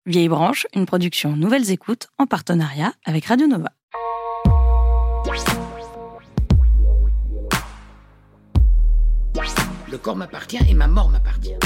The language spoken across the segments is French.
Vieille Branche, une production Nouvelles Écoutes en partenariat avec Radio Nova. Le corps m'appartient et ma mort m'appartient.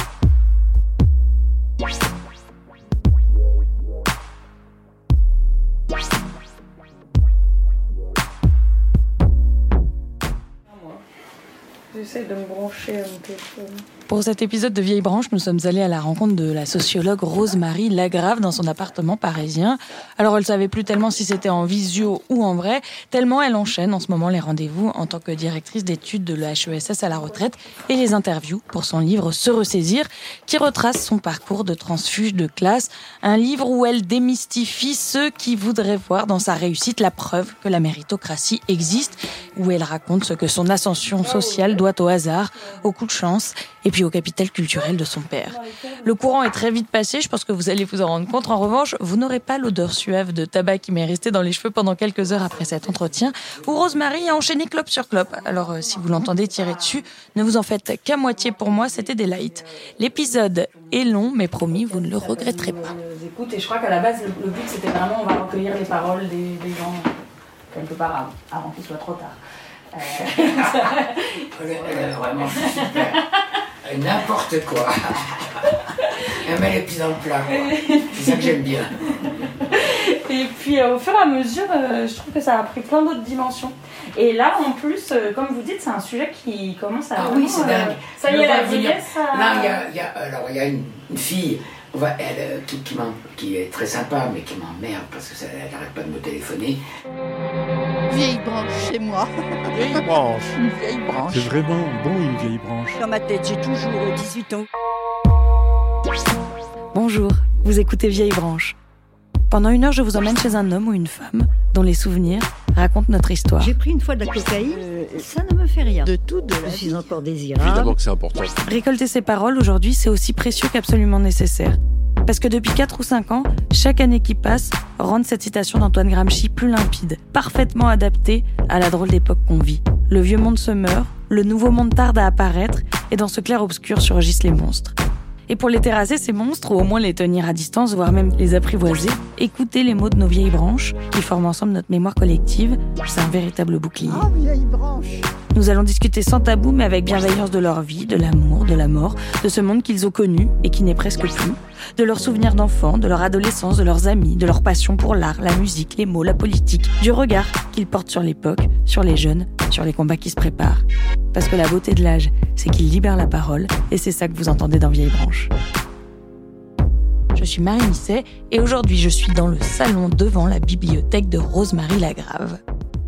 J'essaie de me brancher à mon téléphone. Pour cet épisode de Vieille Branche, nous sommes allés à la rencontre de la sociologue Rose-Marie Lagrave dans son appartement parisien. Alors elle savait plus tellement si c'était en visio ou en vrai, tellement elle enchaîne en ce moment les rendez-vous en tant que directrice d'études de la HESS à la retraite et les interviews pour son livre Se ressaisir, qui retrace son parcours de transfuge de classe. Un livre où elle démystifie ceux qui voudraient voir dans sa réussite la preuve que la méritocratie existe, où elle raconte ce que son ascension sociale doit au hasard, au coup de chance et puis au capital culturel de son père. Le courant est très vite passé, je pense que vous allez vous en rendre compte. En revanche, vous n'aurez pas l'odeur suave de tabac qui m'est restée dans les cheveux pendant quelques heures après cet entretien, où Rose-Marie a enchaîné clope sur clope. Alors si vous l'entendez tirer dessus, ne vous en faites qu'à moitié, pour moi c'était des lights. L'épisode est long, mais promis, vous ne le regretterez pas. Écoute, et je crois qu'à la base, le but c'était vraiment, on va recueillir les paroles des gens quelque part avant qu'il soit trop tard. Elle est vraiment super. N'importe quoi. Elle met les pieds dans le plat, quoi. C'est ça que j'aime bien. Et puis au fur et à mesure, je trouve que ça a pris plein d'autres dimensions. Et là, en plus, comme vous dites, c'est un sujet qui commence à... Ah oui, c'est dingue. Ça y est, la vieillesse... Là, il y a une fille qui est très sympa, mais qui m'emmerde parce qu'elle n'arrête pas de me téléphoner. Vieille branche chez moi. Vieille branche. Une vieille branche. C'est vraiment bon, une vieille branche. Dans ma tête, j'ai toujours 18 ans. Bonjour, vous écoutez Vieille Branche. Pendant 1 heure, je vous emmène chez un homme ou une femme dont les souvenirs racontent notre histoire. J'ai pris une fois de la cocaïne, ça ne me fait rien. De tout, de la Je suis vie. encore Évidemment désirable. que c'est important. Récolter ces paroles aujourd'hui, c'est aussi précieux qu'absolument nécessaire. Parce que depuis 4 ou 5 ans, chaque année qui passe rend cette citation d'Antoine Gramsci plus limpide, parfaitement adaptée à la drôle d'époque qu'on vit. Le vieux monde se meurt, le nouveau monde tarde à apparaître, et dans ce clair-obscur surgissent les monstres. Et pour les terrasser, ces monstres, ou au moins les tenir à distance, voire même les apprivoiser, écoutez les mots de nos vieilles branches, qui forment ensemble notre mémoire collective. C'est un véritable bouclier. Ah, vieille branche. Nous allons discuter sans tabou, mais avec bienveillance de leur vie, de l'amour, de la mort, de ce monde qu'ils ont connu et qui n'est presque plus, de leurs souvenirs d'enfants, de leur adolescence, de leurs amis, de leur passion pour l'art, la musique, les mots, la politique, du regard qu'ils portent sur l'époque, sur les jeunes, sur les combats qui se préparent. Parce que la beauté de l'âge, c'est qu'il libère la parole, et c'est ça que vous entendez dans Vieille Branche. Je suis Marie Misset, et aujourd'hui je suis dans le salon devant la bibliothèque de Rose-Marie Lagrave.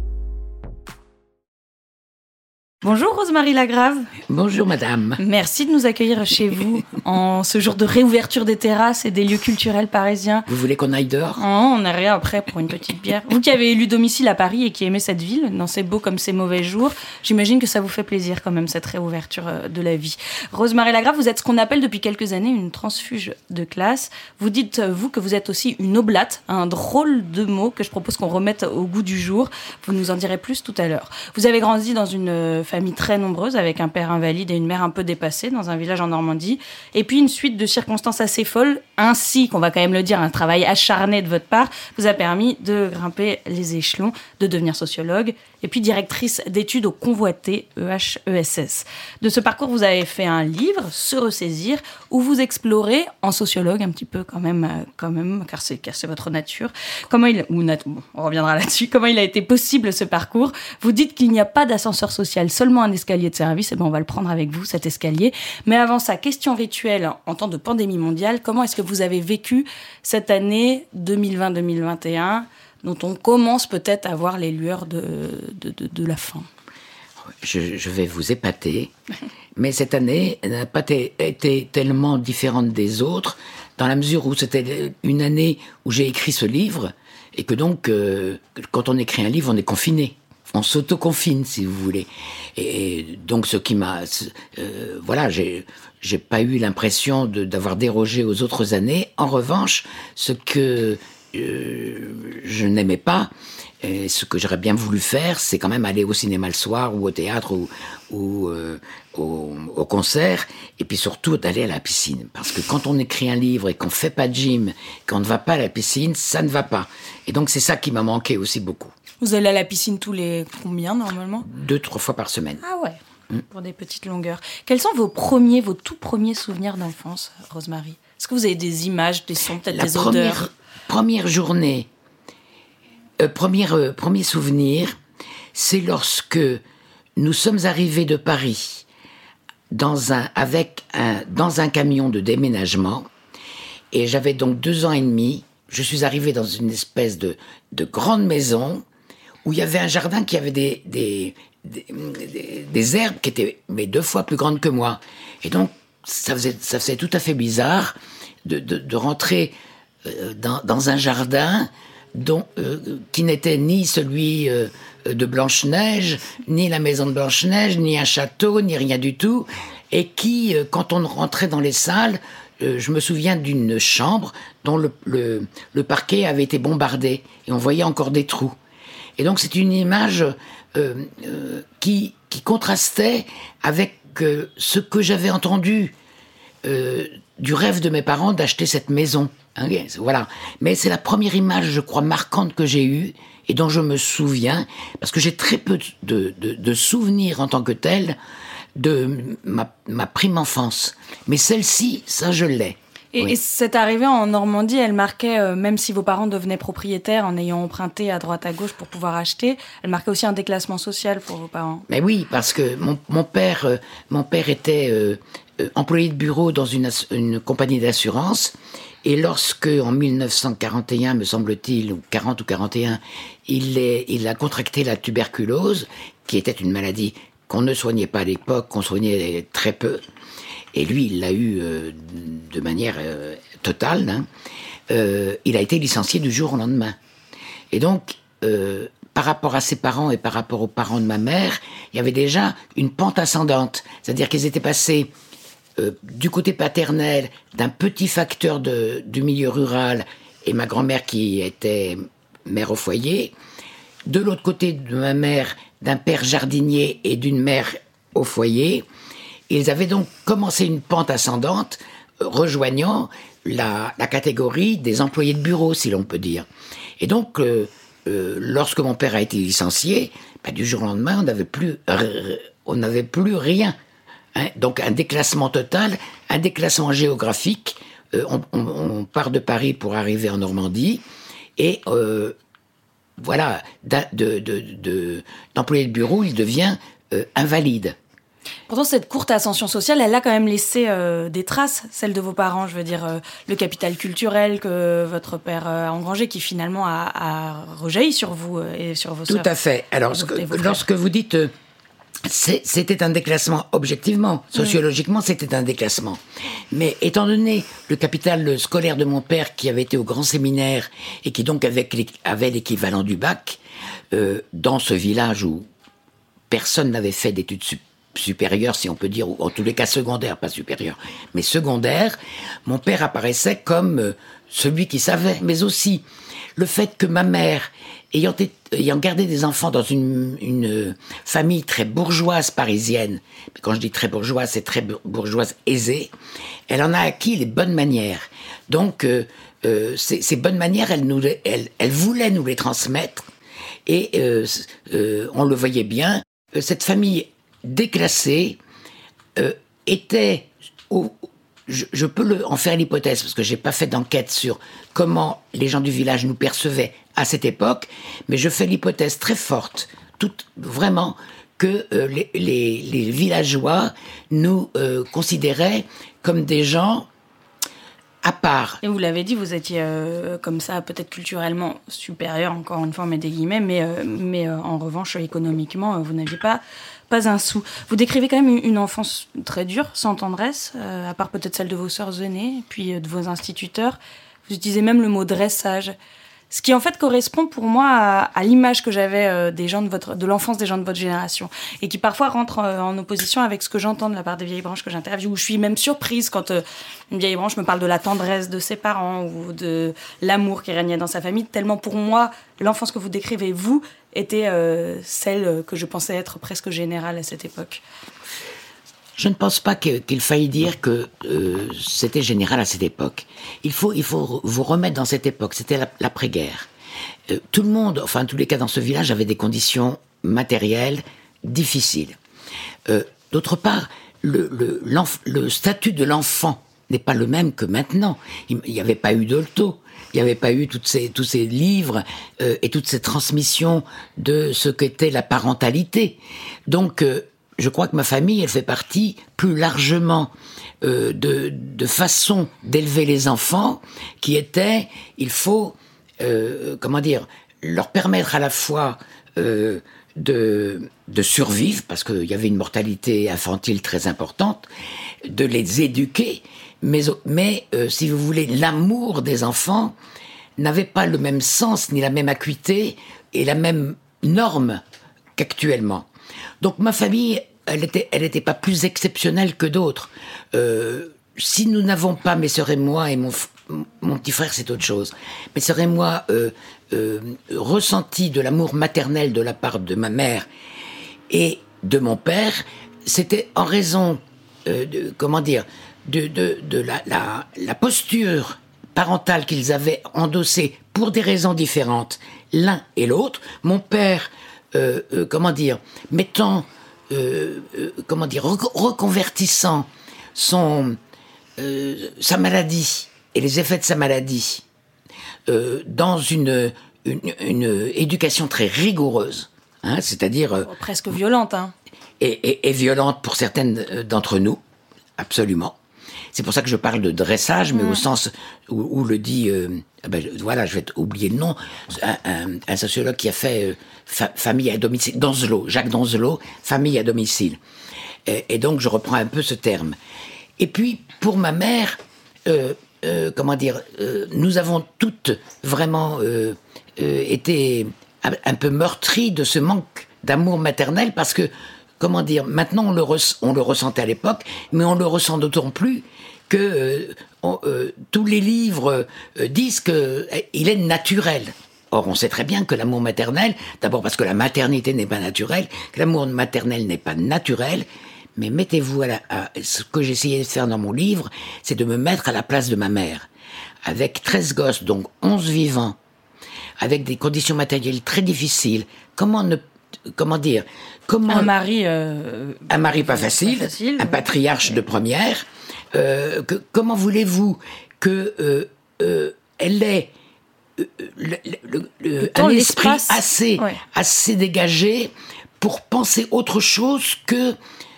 Bonjour Rose-Marie Lagrave. Bonjour madame. Merci de nous accueillir chez vous en ce jour de réouverture des terrasses et des lieux culturels parisiens. Vous voulez qu'on aille dehors? Oh, on est rien après pour une petite bière. Vous qui avez élu domicile à Paris et qui aimez cette ville, dans ses beaux comme ses mauvais jours, j'imagine que ça vous fait plaisir quand même, cette réouverture de la vie. Rose-Marie Lagrave, vous êtes ce qu'on appelle depuis quelques années une transfuge de classe. Vous dites, vous, que vous êtes aussi une oblate, un drôle de mot que je propose qu'on remette au goût du jour. Vous nous en direz plus tout à l'heure. Vous avez grandi dans une famille très nombreuse, avec un père invalide et une mère un peu dépassée, dans un village en Normandie. Et puis une suite de circonstances assez folles, ainsi qu'on va quand même le dire, un travail acharné de votre part, vous a permis de grimper les échelons, de devenir sociologue, et puis directrice d'études au convoité EHESS. De ce parcours, vous avez fait un livre, Se ressaisir, où vous explorez, en sociologue un petit peu quand même, car c'est votre nature, on reviendra là-dessus, comment il a été possible ce parcours. Vous dites qu'il n'y a pas d'ascenseur social, seulement un escalier de service, et ben on va le prendre avec vous, cet escalier. Mais avant ça, question rituelle, en temps de pandémie mondiale, comment est-ce que vous avez vécu cette année 2020-2021, dont on commence peut-être à voir les lueurs de la fin? Je vais vous épater, mais cette année n'a pas été tellement différente des autres, dans la mesure où c'était une année où j'ai écrit ce livre, et que donc, quand on écrit un livre, on est confiné. On s'auto-confine, si vous voulez. Et donc, ce qui m'a... j'ai pas eu l'impression d'avoir dérogé aux autres années. En revanche, ce que je n'aimais pas. Et ce que j'aurais bien voulu faire, c'est quand même aller au cinéma le soir ou au théâtre ou au concert, et puis surtout d'aller à la piscine. Parce que quand on écrit un livre et qu'on fait pas de gym, qu'on ne va pas à la piscine, ça ne va pas. Et donc c'est ça qui m'a manqué aussi beaucoup. Vous allez à la piscine tous les combien normalement ? 2-3 fois par semaine. Ah ouais, pour des petites longueurs. Quels sont vos tout premiers souvenirs d'enfance, Rosemary ? Est-ce que vous avez des images, des sons, peut-être des odeurs ? Première journée, premier souvenir, c'est lorsque nous sommes arrivés de Paris dans un camion de déménagement, et j'avais donc 2 ans et demi. Je suis arrivé dans une espèce de grande maison où il y avait un jardin qui avait des herbes qui étaient 2 fois plus grandes que moi. Et donc, ça faisait tout à fait bizarre de rentrer dans un jardin qui n'était ni celui de Blanche-Neige, ni la maison de Blanche-Neige, ni un château, ni rien du tout, et qui, quand on rentrait dans les salles, je me souviens d'une chambre dont le parquet avait été bombardé, et on voyait encore des trous. Et donc c'est une image qui contrastait avec ce que j'avais entendu du rêve de mes parents d'acheter cette maison. Hein, voilà. Mais c'est la première image, je crois, marquante que j'ai eue et dont je me souviens, parce que j'ai très peu de souvenirs en tant que tel de ma prime enfance. Mais celle-ci, ça je l'ai. Et cette arrivée en Normandie, elle marquait, même si vos parents devenaient propriétaires en ayant emprunté à droite à gauche pour pouvoir acheter, elle marquait aussi un déclassement social pour vos parents. Mais oui, parce que mon père était employé de bureau dans une compagnie d'assurance, et lorsque, en 1941, me semble-t-il, ou 40 ou 41, il a contracté la tuberculose, qui était une maladie qu'on ne soignait pas à l'époque, qu'on soignait très peu. Et lui, il l'a eu de manière totale. Hein. Il a été licencié du jour au lendemain. Et donc, par rapport à ses parents et par rapport aux parents de ma mère, il y avait déjà une pente ascendante. C'est-à-dire qu'ils étaient passés du côté paternel d'un petit facteur du milieu rural et ma grand-mère qui était mère au foyer. De l'autre côté de ma mère, d'un père jardinier et d'une mère au foyer. Ils avaient donc commencé une pente ascendante, rejoignant la catégorie des employés de bureau, si l'on peut dire. Et donc, lorsque mon père a été licencié, du jour au lendemain, on n'avait plus rien. Hein. Donc, un déclassement total, un déclassement géographique. On part de Paris pour arriver en Normandie. Et voilà, d'employé de bureau, il devient invalide. Pourtant, cette courte ascension sociale, elle a quand même laissé des traces, celle de vos parents. Je veux dire, le capital culturel que votre père a engrangé, qui finalement a rejailli sur vous et sur vos sœurs. Tout à fait. Alors, lorsque vous dites... c'était un déclassement, objectivement, sociologiquement, c'était un déclassement. Mais étant donné le capital scolaire de mon père, qui avait été au grand séminaire, et qui donc avait l'équivalent du bac, dans ce village où personne n'avait fait d'études supérieure, si on peut dire, ou en tous les cas secondaire, pas supérieure, mais secondaire, mon père apparaissait comme celui qui savait, mais aussi le fait que ma mère, ayant gardé des enfants dans une famille très bourgeoise parisienne, quand je dis très bourgeoise, c'est très bourgeoise aisée, elle en a acquis les bonnes manières. Donc, ces bonnes manières, elle voulait nous les transmettre, et on le voyait bien, cette famille déclassée était... Je peux en faire l'hypothèse, parce que j'ai pas fait d'enquête sur comment les gens du village nous percevaient à cette époque, mais je fais l'hypothèse très forte, vraiment, que les villageois nous considéraient comme des gens à part. Et vous l'avez dit, vous étiez comme ça, peut-être culturellement supérieur, encore une fois, on met des guillemets, mais en revanche, économiquement, vous n'aviez pas un sou. Vous décrivez quand même une enfance très dure, sans tendresse, à part peut-être celle de vos sœurs aînées, puis de vos instituteurs. Vous utilisez même le mot dressage. Ce qui en fait correspond pour moi à l'image que j'avais des gens de l'enfance des gens de votre génération, et qui parfois rentre en opposition avec ce que j'entends de la part des vieilles branches que j'interviewe, où je suis même surprise quand une vieille branche me parle de la tendresse de ses parents ou de l'amour qui régnait dans sa famille, tellement pour moi l'enfance que vous décrivez, vous, était celle que je pensais être presque générale à cette époque. Je ne pense pas qu'il faille dire que c'était général à cette époque. Il faut vous remettre dans cette époque. C'était l'après-guerre. Tout le monde, enfin en tous les cas dans ce village, avait des conditions matérielles difficiles. D'autre part, le statut de l'enfant n'est pas le même que maintenant. Il n'y avait pas eu Dolto. Il n'y avait pas eu tous ces livres et toutes ces transmissions de ce qu'était la parentalité. Donc, je crois que ma famille, elle fait partie plus largement de façon d'élever les enfants qui était, il faut, leur permettre à la fois de survivre, parce qu'il y avait une mortalité infantile très importante, de les éduquer, mais si vous voulez, l'amour des enfants n'avait pas le même sens, ni la même acuité, et la même norme qu'actuellement. Donc ma famille, elle était pas plus exceptionnelle que d'autres. Si nous n'avons pas, mes sœurs et moi, et mon petit frère, c'est autre chose, mes sœurs et moi, ressenti de l'amour maternel de la part de ma mère et de mon père, c'était en raison, de la posture parentale qu'ils avaient endossée pour des raisons différentes, l'un et l'autre. Mon père, reconvertissant sa maladie et les effets de sa maladie dans une éducation très rigoureuse, c'est-à-dire presque violente, et violente pour certaines d'entre nous, absolument. C'est pour ça que je parle de dressage, mais au sens où le dit, je vais oublier le nom, un sociologue qui a fait famille à domicile, Jacques Donzelot, famille à domicile. Et donc je reprends un peu ce terme. Et puis pour ma mère, nous avons toutes vraiment été un peu meurtries de ce manque d'amour maternel, parce que maintenant on le ressentait à l'époque, mais on le ressent d'autant plus que tous les livres disent qu'il est naturel. Or, on sait très bien que l'amour maternel, d'abord parce que la maternité n'est pas naturelle, que l'amour maternel n'est pas naturel, mais mettez-vous ce que j'ai essayé de faire dans mon livre, c'est de me mettre à la place de ma mère. Avec 13 gosses, donc 11 vivants, avec des conditions matérielles très difficiles, un mari pas facile, un patriarche de première, comment voulez-vous que elle ait un esprit assez dégagé pour penser autre chose que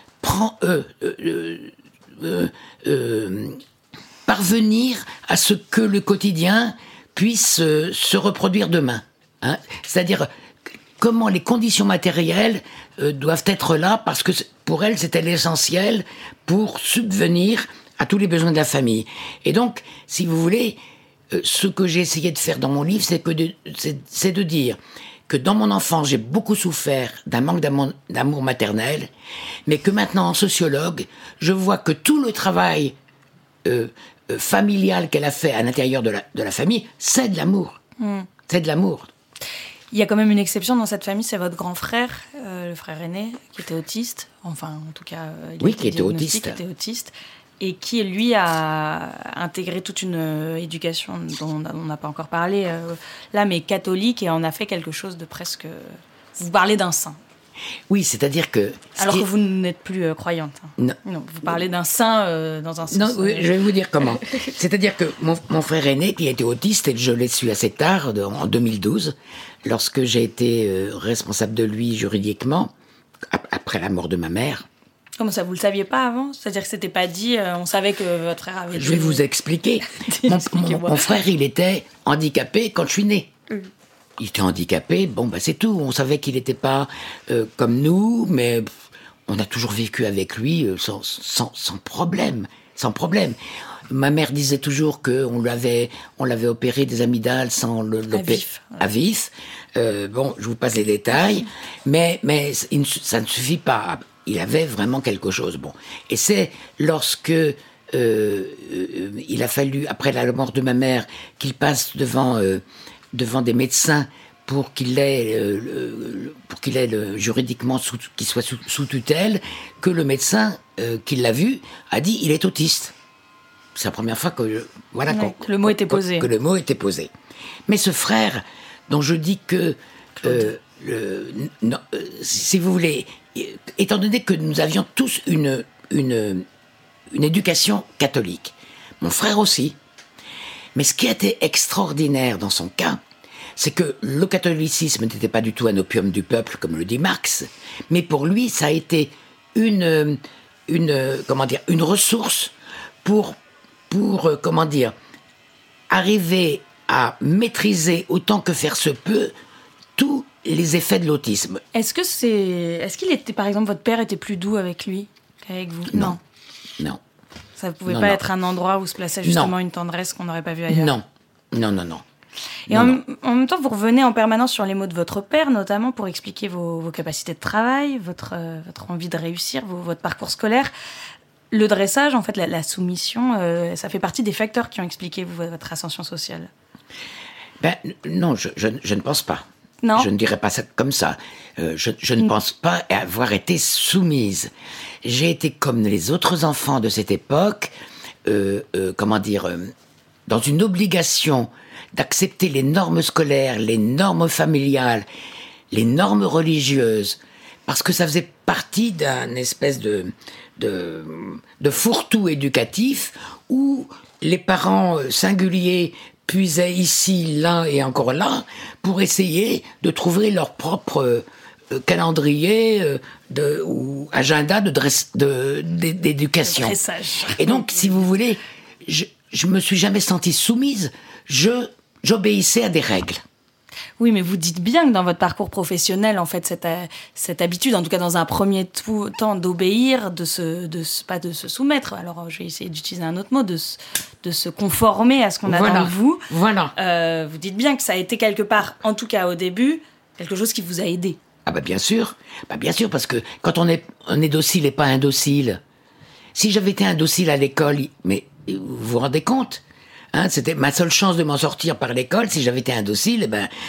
parvenir à ce que le quotidien puisse se reproduire demain, c'est-à-dire comment les conditions matérielles doivent être là, parce que pour elle c'était l'essentiel pour subvenir à tous les besoins de la famille. Et donc, si vous voulez, ce que j'ai essayé de faire dans mon livre, c'est de dire que dans mon enfance, j'ai beaucoup souffert d'un manque d'amour maternel, mais que maintenant, en sociologue, je vois que tout le travail familial qu'elle a fait à l'intérieur de la famille, c'est de l'amour. C'est de l'amour. Il y a quand même une exception dans cette famille, c'est votre grand frère, le frère aîné, qui était autiste. Enfin, en tout cas, qui était autiste. Et qui, lui, a intégré toute une éducation dont on n'a pas encore parlé, là, mais catholique, et en a fait quelque chose de presque... Vous parlez d'un saint. Oui, c'est-à-dire que... Alors que vous n'êtes plus croyante. Non. Vous parlez d'un saint dans un sens... Non, oui, je vais vous dire comment. C'est-à-dire que mon frère aîné, qui était autiste, et je l'ai su assez tard, en 2012, lorsque j'ai été responsable de lui juridiquement, après la mort de ma mère. Comment ça, vous le saviez pas avant ? C'est-à-dire que c'était pas dit, on savait que votre frère avait... Je vais vous expliquer. Mon frère, il était handicapé quand je suis né. Il était handicapé, c'est tout. On savait qu'il n'était pas comme nous, mais on a toujours vécu avec lui sans problème. Sans problème. Ma mère disait toujours qu'on l'avait opéré des amygdales sans l'opérer à vif. Bon, je vous passe les détails, mais ça ne suffit pas. Il avait vraiment quelque chose. Bon, et c'est lorsque il a fallu, après la mort de ma mère, qu'il passe devant des médecins pour qu'il ait juridiquement qu'il soit sous tutelle, que le médecin qui l'a vu a dit il est autiste. C'est la première fois que le mot était posé. Que le mot était posé. Mais ce frère dont je dis que si vous voulez, étant donné que nous avions tous une éducation catholique, mon frère aussi. Mais ce qui a été extraordinaire dans son cas, c'est que le catholicisme n'était pas du tout un opium du peuple, comme le dit Marx, mais pour lui, ça a été une ressource pour arriver à maîtriser autant que faire se peut tous les effets de l'autisme. Est-ce qu'il était, par exemple, votre père était plus doux avec lui qu'avec vous? Non. Ça ne pouvait pas être un endroit où se plaçait justement une tendresse qu'on n'aurait pas vue ailleurs. Non. Et en même temps, vous revenez en permanence sur les mots de votre père, notamment pour expliquer vos capacités de travail, votre envie de réussir, votre parcours scolaire. Le dressage, en fait, la soumission, ça fait partie des facteurs qui ont expliqué votre ascension sociale. Non, je ne pense pas. Non. Je ne dirais pas ça comme ça. Je ne pense pas avoir été soumise. J'ai été comme les autres enfants de cette époque, dans une obligation d'accepter les normes scolaires, les normes familiales, les normes religieuses, parce que ça faisait partie d'un espèce de fourre-tout éducatif où les parents singuliers puisaient ici, là et encore là pour essayer de trouver leur propre calendrier ou agenda d'éducation. Et donc, si vous voulez, je me suis jamais sentie soumise. J'obéissais à des règles. Oui, mais vous dites bien que dans votre parcours professionnel, en fait, cette habitude, en tout cas dans un premier temps, d'obéir, pas de se soumettre. Alors, je vais essayer d'utiliser un autre mot, de se conformer à ce qu'on attend de vous. Voilà. Vous dites bien que ça a été quelque part, en tout cas au début, quelque chose qui vous a aidé. Ah bien sûr, parce que quand on est docile et pas indocile. Si j'avais été indocile à l'école, mais vous vous rendez compte? C'était ma seule chance de m'en sortir par l'école. Si j'avais été indocile,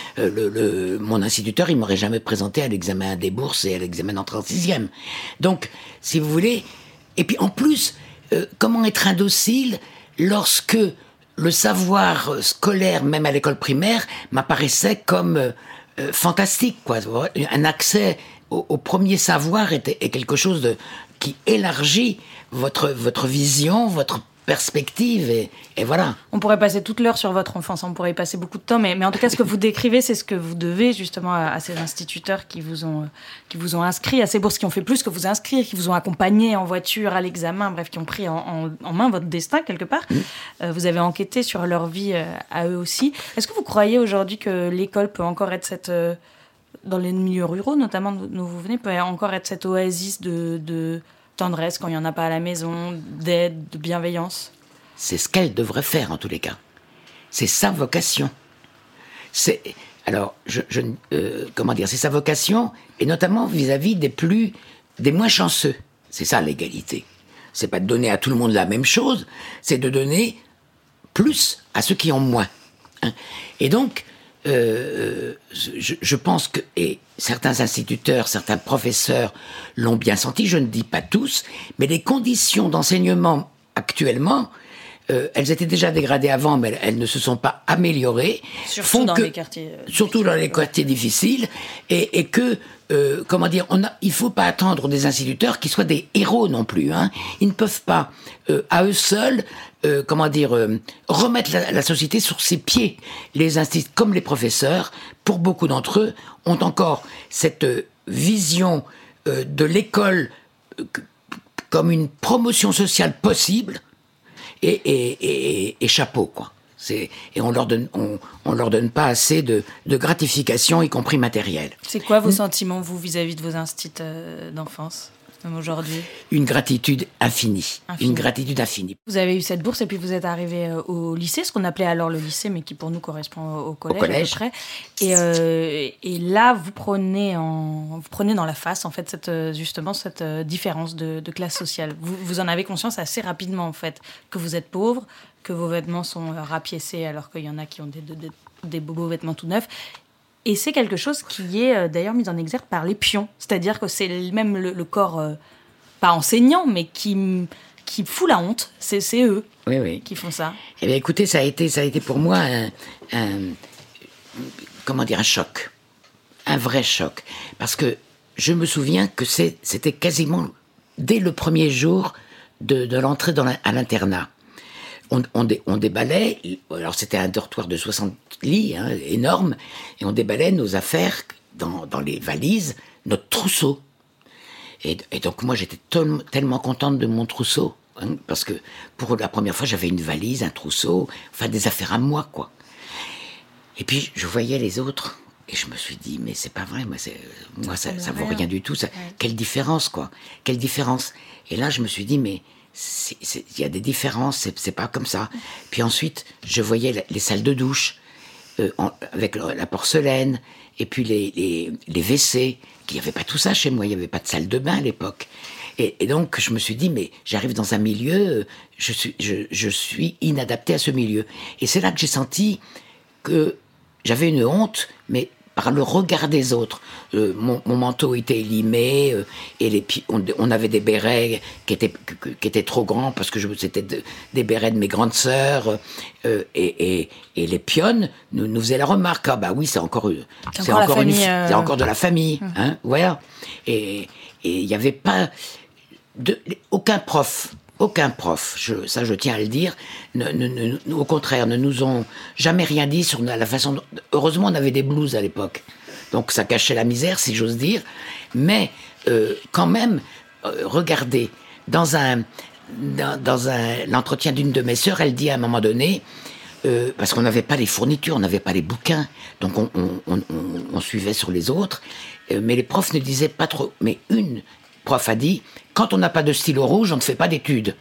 mon instituteur, il m'aurait jamais présenté à l'examen des bourses et à l'examen d'entrée en 6e. Donc, si vous voulez, et puis en plus, comment être indocile lorsque le savoir scolaire, même à l'école primaire, m'apparaissait comme fantastique, quoi. Un accès au premier savoir est quelque chose qui élargit votre vision, votre perspective, et voilà. On pourrait passer toute l'heure sur votre enfance, on pourrait y passer beaucoup de temps, mais en tout cas, ce que vous décrivez, c'est ce que vous devez justement à ces instituteurs qui vous ont inscrit à ces bourses, qui ont fait plus que vous inscrire, qui vous ont accompagné en voiture à l'examen, bref, qui ont pris en main votre destin quelque part. Vous avez enquêté sur leur vie à eux aussi. Est-ce que vous croyez aujourd'hui que l'école peut encore être dans les milieux ruraux, notamment d'où vous venez, peut encore être cette oasis de tendresse quand il n'y en a pas à la maison, d'aide, de bienveillance? C'est ce qu'elle devrait faire en tous les cas. C'est sa vocation. C'est sa vocation, et notamment vis-à-vis des moins chanceux. C'est ça l'égalité. C'est pas de donner à tout le monde la même chose, c'est de donner plus à ceux qui ont moins. Et donc, je pense que, et certains instituteurs, certains professeurs l'ont bien senti, je ne dis pas tous, mais les conditions d'enseignement actuellement, elles étaient déjà dégradées avant, mais elles ne se sont pas améliorées. Surtout dans les quartiers difficiles, et que, il faut pas attendre des instituteurs qui soient des héros non plus. Ils ne peuvent pas, à eux seuls, remettre la société sur ses pieds. Les instituteurs, comme les professeurs, pour beaucoup d'entre eux, ont encore cette vision de l'école comme une promotion sociale possible, et chapeau, quoi. Et on leur donne pas assez de gratification, y compris matérielle. C'est quoi vos sentiments, vous, vis-à-vis de vos instituts d'enfance? Comme aujourd'hui. Une gratitude infinie. Une gratitude infinie. Vous avez eu cette bourse et puis vous êtes arrivé au lycée, ce qu'on appelait alors le lycée, mais qui pour nous correspond au collège. À peu près. Et là, vous prenez dans la face, en fait, cette différence de classe sociale. Vous en avez conscience assez rapidement, en fait, que vous êtes pauvre, que vos vêtements sont rapiécés alors qu'il y en a qui ont des beaux vêtements tout neufs. Et c'est quelque chose qui est d'ailleurs mis en exergue par les pions. C'est-à-dire que c'est même le corps, pas enseignant, mais qui fout la honte. C'est eux qui font ça. Eh bien, écoutez, ça a été pour moi un choc. Un vrai choc. Parce que je me souviens que c'était quasiment dès le premier jour de l'entrée à l'internat. On déballait, alors c'était un dortoir de 60 lits, énorme, et on déballait nos affaires dans les valises, notre trousseau. Et donc moi j'étais tellement contente de mon trousseau, parce que pour la première fois j'avais une valise, un trousseau, enfin des affaires à moi, quoi. Et puis je voyais les autres, et je me suis dit, mais c'est pas vrai, moi ça vaut rien du tout, quelle différence, quoi, quelle différence. Et là je me suis dit, mais il y a des différences, c'est pas comme ça. Puis ensuite, je voyais les salles de douche avec la porcelaine, et puis les WC, qu'il n'y avait pas tout ça chez moi, il n'y avait pas de salle de bain à l'époque. Et donc, je me suis dit, mais j'arrive dans un milieu, je suis inadapté à ce milieu. Et c'est là que j'ai senti que j'avais une honte, mais par le regard des autres. Mon manteau était limé, et on avait des bérets qui étaient trop grands, parce que c'était des bérets de mes grandes sœurs, et les pionnes nous faisaient la remarque, ah bah oui, c'est encore de la famille, voilà. Et il n'y avait pas aucun prof, ça je tiens à le dire, au contraire, ne nous ont jamais rien dit sur la façon. Heureusement, on avait des blouses à l'époque, donc ça cachait la misère, si j'ose dire. Mais quand même, regardez, dans l'entretien d'une de mes sœurs, elle dit à un moment donné, parce qu'on n'avait pas les fournitures, on n'avait pas les bouquins, donc on suivait sur les autres, mais les profs ne disaient pas trop. Mais une prof a dit, quand on n'a pas de stylo rouge, on ne fait pas d'études.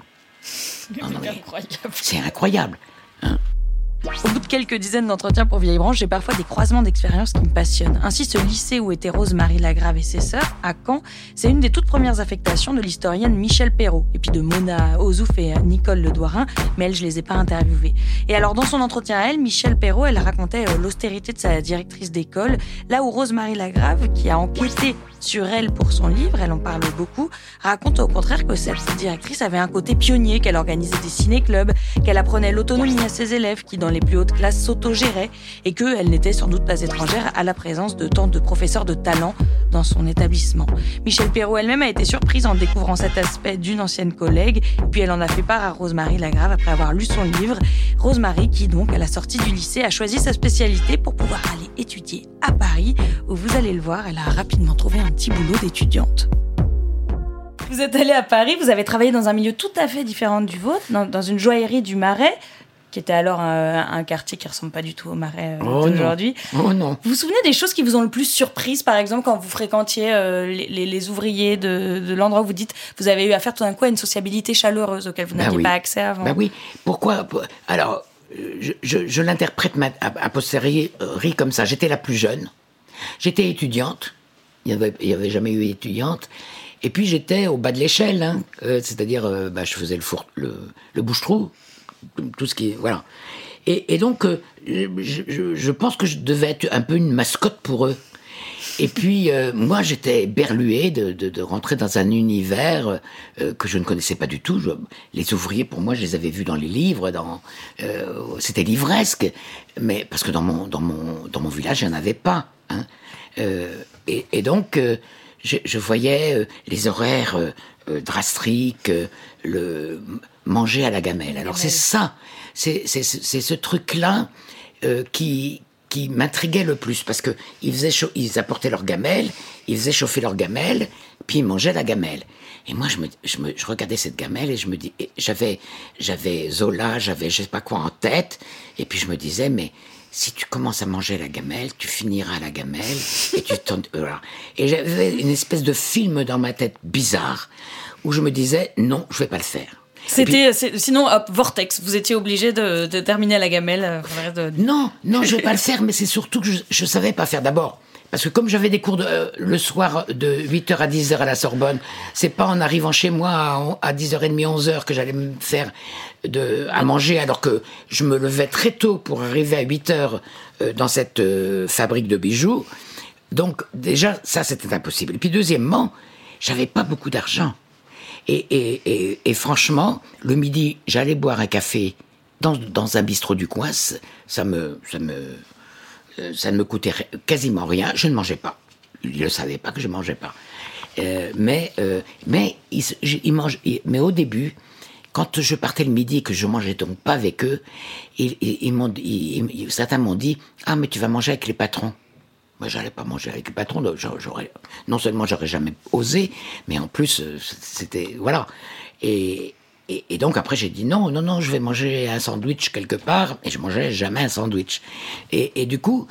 C'est incroyable. Au bout de quelques dizaines d'entretiens pour Vieille Branche, j'ai parfois des croisements d'expériences qui me passionnent. Ainsi, ce lycée où étaient Rose-Marie Lagrave et ses sœurs, à Caen, c'est une des toutes premières affectations de l'historienne Michel Perrault, et puis de Mona Ozouf et Nicole Ledouarin, mais elles, je les ai pas interviewées. Et alors, dans son entretien à elle, Michel Perrault, elle racontait l'austérité de sa directrice d'école, là où Rose-Marie Lagrave, qui a enquêté sur elle pour son livre, elle en parle beaucoup, raconte au contraire que cette directrice avait un côté pionnier, qu'elle organisait des ciné-clubs, qu'elle apprenait l'autonomie à ses élèves qui, dans les plus hautes classes, s'autogéraient, et qu'elle n'était sans doute pas étrangère à la présence de tant de professeurs de talent dans son établissement. Michel Perrault elle-même a été surprise en découvrant cet aspect d'une ancienne collègue, puis elle en a fait part à Rose-Marie Lagrave après avoir lu son livre. Rose-Marie qui, donc, à la sortie du lycée, a choisi sa spécialité pour pouvoir aller étudier à Paris, où vous allez le voir, elle a rapidement trouvé un petit boulot d'étudiante. Vous êtes allée à Paris, vous avez travaillé dans un milieu tout à fait différent du vôtre, dans une joaillerie du Marais, qui était alors un quartier qui ressemble pas du tout au Marais d'aujourd'hui. Oh non. Vous vous souvenez des choses qui vous ont le plus surprise, par exemple, quand vous fréquentiez les ouvriers de l'endroit où vous dites vous avez eu affaire tout d'un coup à une sociabilité chaleureuse auquel vous n'aviez pas accès avant? Ben oui. Pourquoi? Alors, je l'interprète a posteriori comme ça. J'étais la plus jeune. J'étais étudiante. Il y avait jamais eu étudiante. Et puis j'étais au bas de l'échelle, c'est-à-dire je faisais le bouche-trou, tout ce qui, voilà. Et donc je pense que je devais être un peu une mascotte pour eux. Et puis moi j'étais berlué de rentrer dans un univers que je ne connaissais pas du tout. Les ouvriers, pour moi, je les avais vus dans les livres, c'était livresque, mais parce que dans mon village il n'y en avait pas. Et donc je voyais les horaires drastiques, le manger à la gamelle. Alors c'est ça, c'est ce truc-là qui qui m'intriguait le plus, parce que ils apportaient leur gamelle, ils faisaient chauffer leur gamelle, puis ils mangeaient la gamelle. Et moi, je regardais cette gamelle et je me dis, j'avais Zola, j'avais je sais pas quoi en tête, et puis je me disais, mais si tu commences à manger la gamelle, tu finiras la gamelle, et voilà. Et j'avais une espèce de film dans ma tête bizarre, où je me disais, non, je vais pas le faire. Sinon, hop, Vortex, vous étiez obligé de terminer la gamelle. Non, je vais pas le faire, mais c'est surtout que je savais pas faire d'abord. Parce que comme j'avais des cours le soir de 8h à 10h à la Sorbonne, c'est pas en arrivant chez moi à 10h30, 11h que j'allais me faire à manger, alors que je me levais très tôt pour arriver à 8h dans cette fabrique de bijoux. Donc déjà, ça c'était impossible. Et puis deuxièmement, j'avais pas beaucoup d'argent. Et franchement, le midi, j'allais boire un café dans un bistrot du coin, ça ne me coûtait quasiment rien. Je ne mangeais pas. Ils ne savaient pas que je ne mangeais pas. Mais au début, quand je partais le midi et que je mangeais donc pas avec eux, certains m'ont dit « Ah, mais tu vas manger avec les patrons ». Moi, j'allais pas manger avec les patrons. Non seulement j'aurais jamais osé, mais en plus, c'était... Voilà. Et donc après j'ai dit non, je vais manger un sandwich quelque part, et je mangeais jamais un sandwich. Et du coup,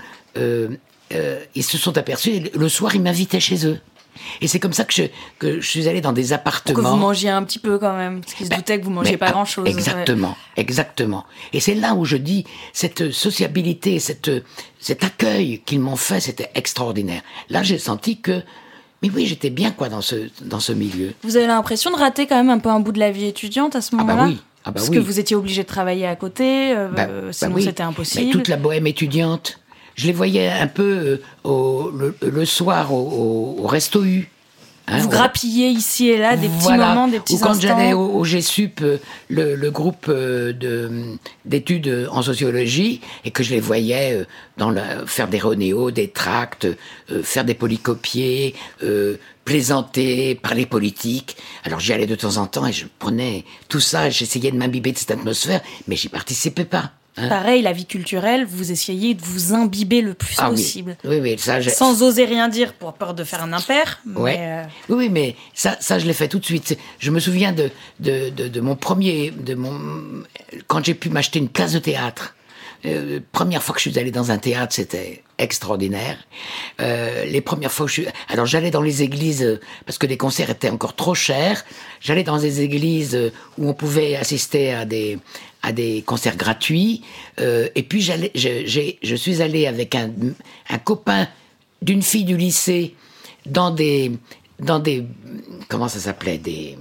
ils se sont aperçus, le soir ils m'invitaient chez eux. Et c'est comme ça que je suis allé dans des appartements. Pour que vous mangiez un petit peu quand même, parce qu'ils se doutaient que vous mangiez pas grand-chose. Exactement. Et c'est là où je dis, cette sociabilité, cet accueil qu'ils m'ont fait, c'était extraordinaire. Là j'ai senti que mais oui, j'étais bien dans ce milieu. Vous avez l'impression de rater quand même un peu un bout de la vie étudiante à ce moment-là ? Parce que vous étiez obligé de travailler à côté, sinon c'était impossible. Mais toute la bohème étudiante, je les voyais un peu le soir au Resto U. Vous grappillez ici et là des petits moments, des petits instants. Ou quand j'allais au GSUP, le groupe d'études en sociologie, et que je les voyais faire des ronéos, des tracts, faire des polycopiés, plaisanter, parler politique. Alors j'y allais de temps en temps et je prenais tout ça, j'essayais de m'imbiber de cette atmosphère, mais j'y participais pas. Pareil, la vie culturelle, vous essayez de vous imbiber le plus possible. Oui, ça... Sans oser rien dire pour peur de faire un impair. Mais Oui, mais ça je l'ai fait tout de suite. Je me souviens de mon premier... quand j'ai pu m'acheter une place de théâtre. Première fois que je suis allé dans un théâtre, c'était extraordinaire. Les premières fois que alors j'allais dans les églises, parce que les concerts étaient encore trop chers. J'allais dans des églises où on pouvait assister à des concerts gratuits. Et puis je suis allé avec un copain d'une fille du lycée dans des comment ça s'appelait, des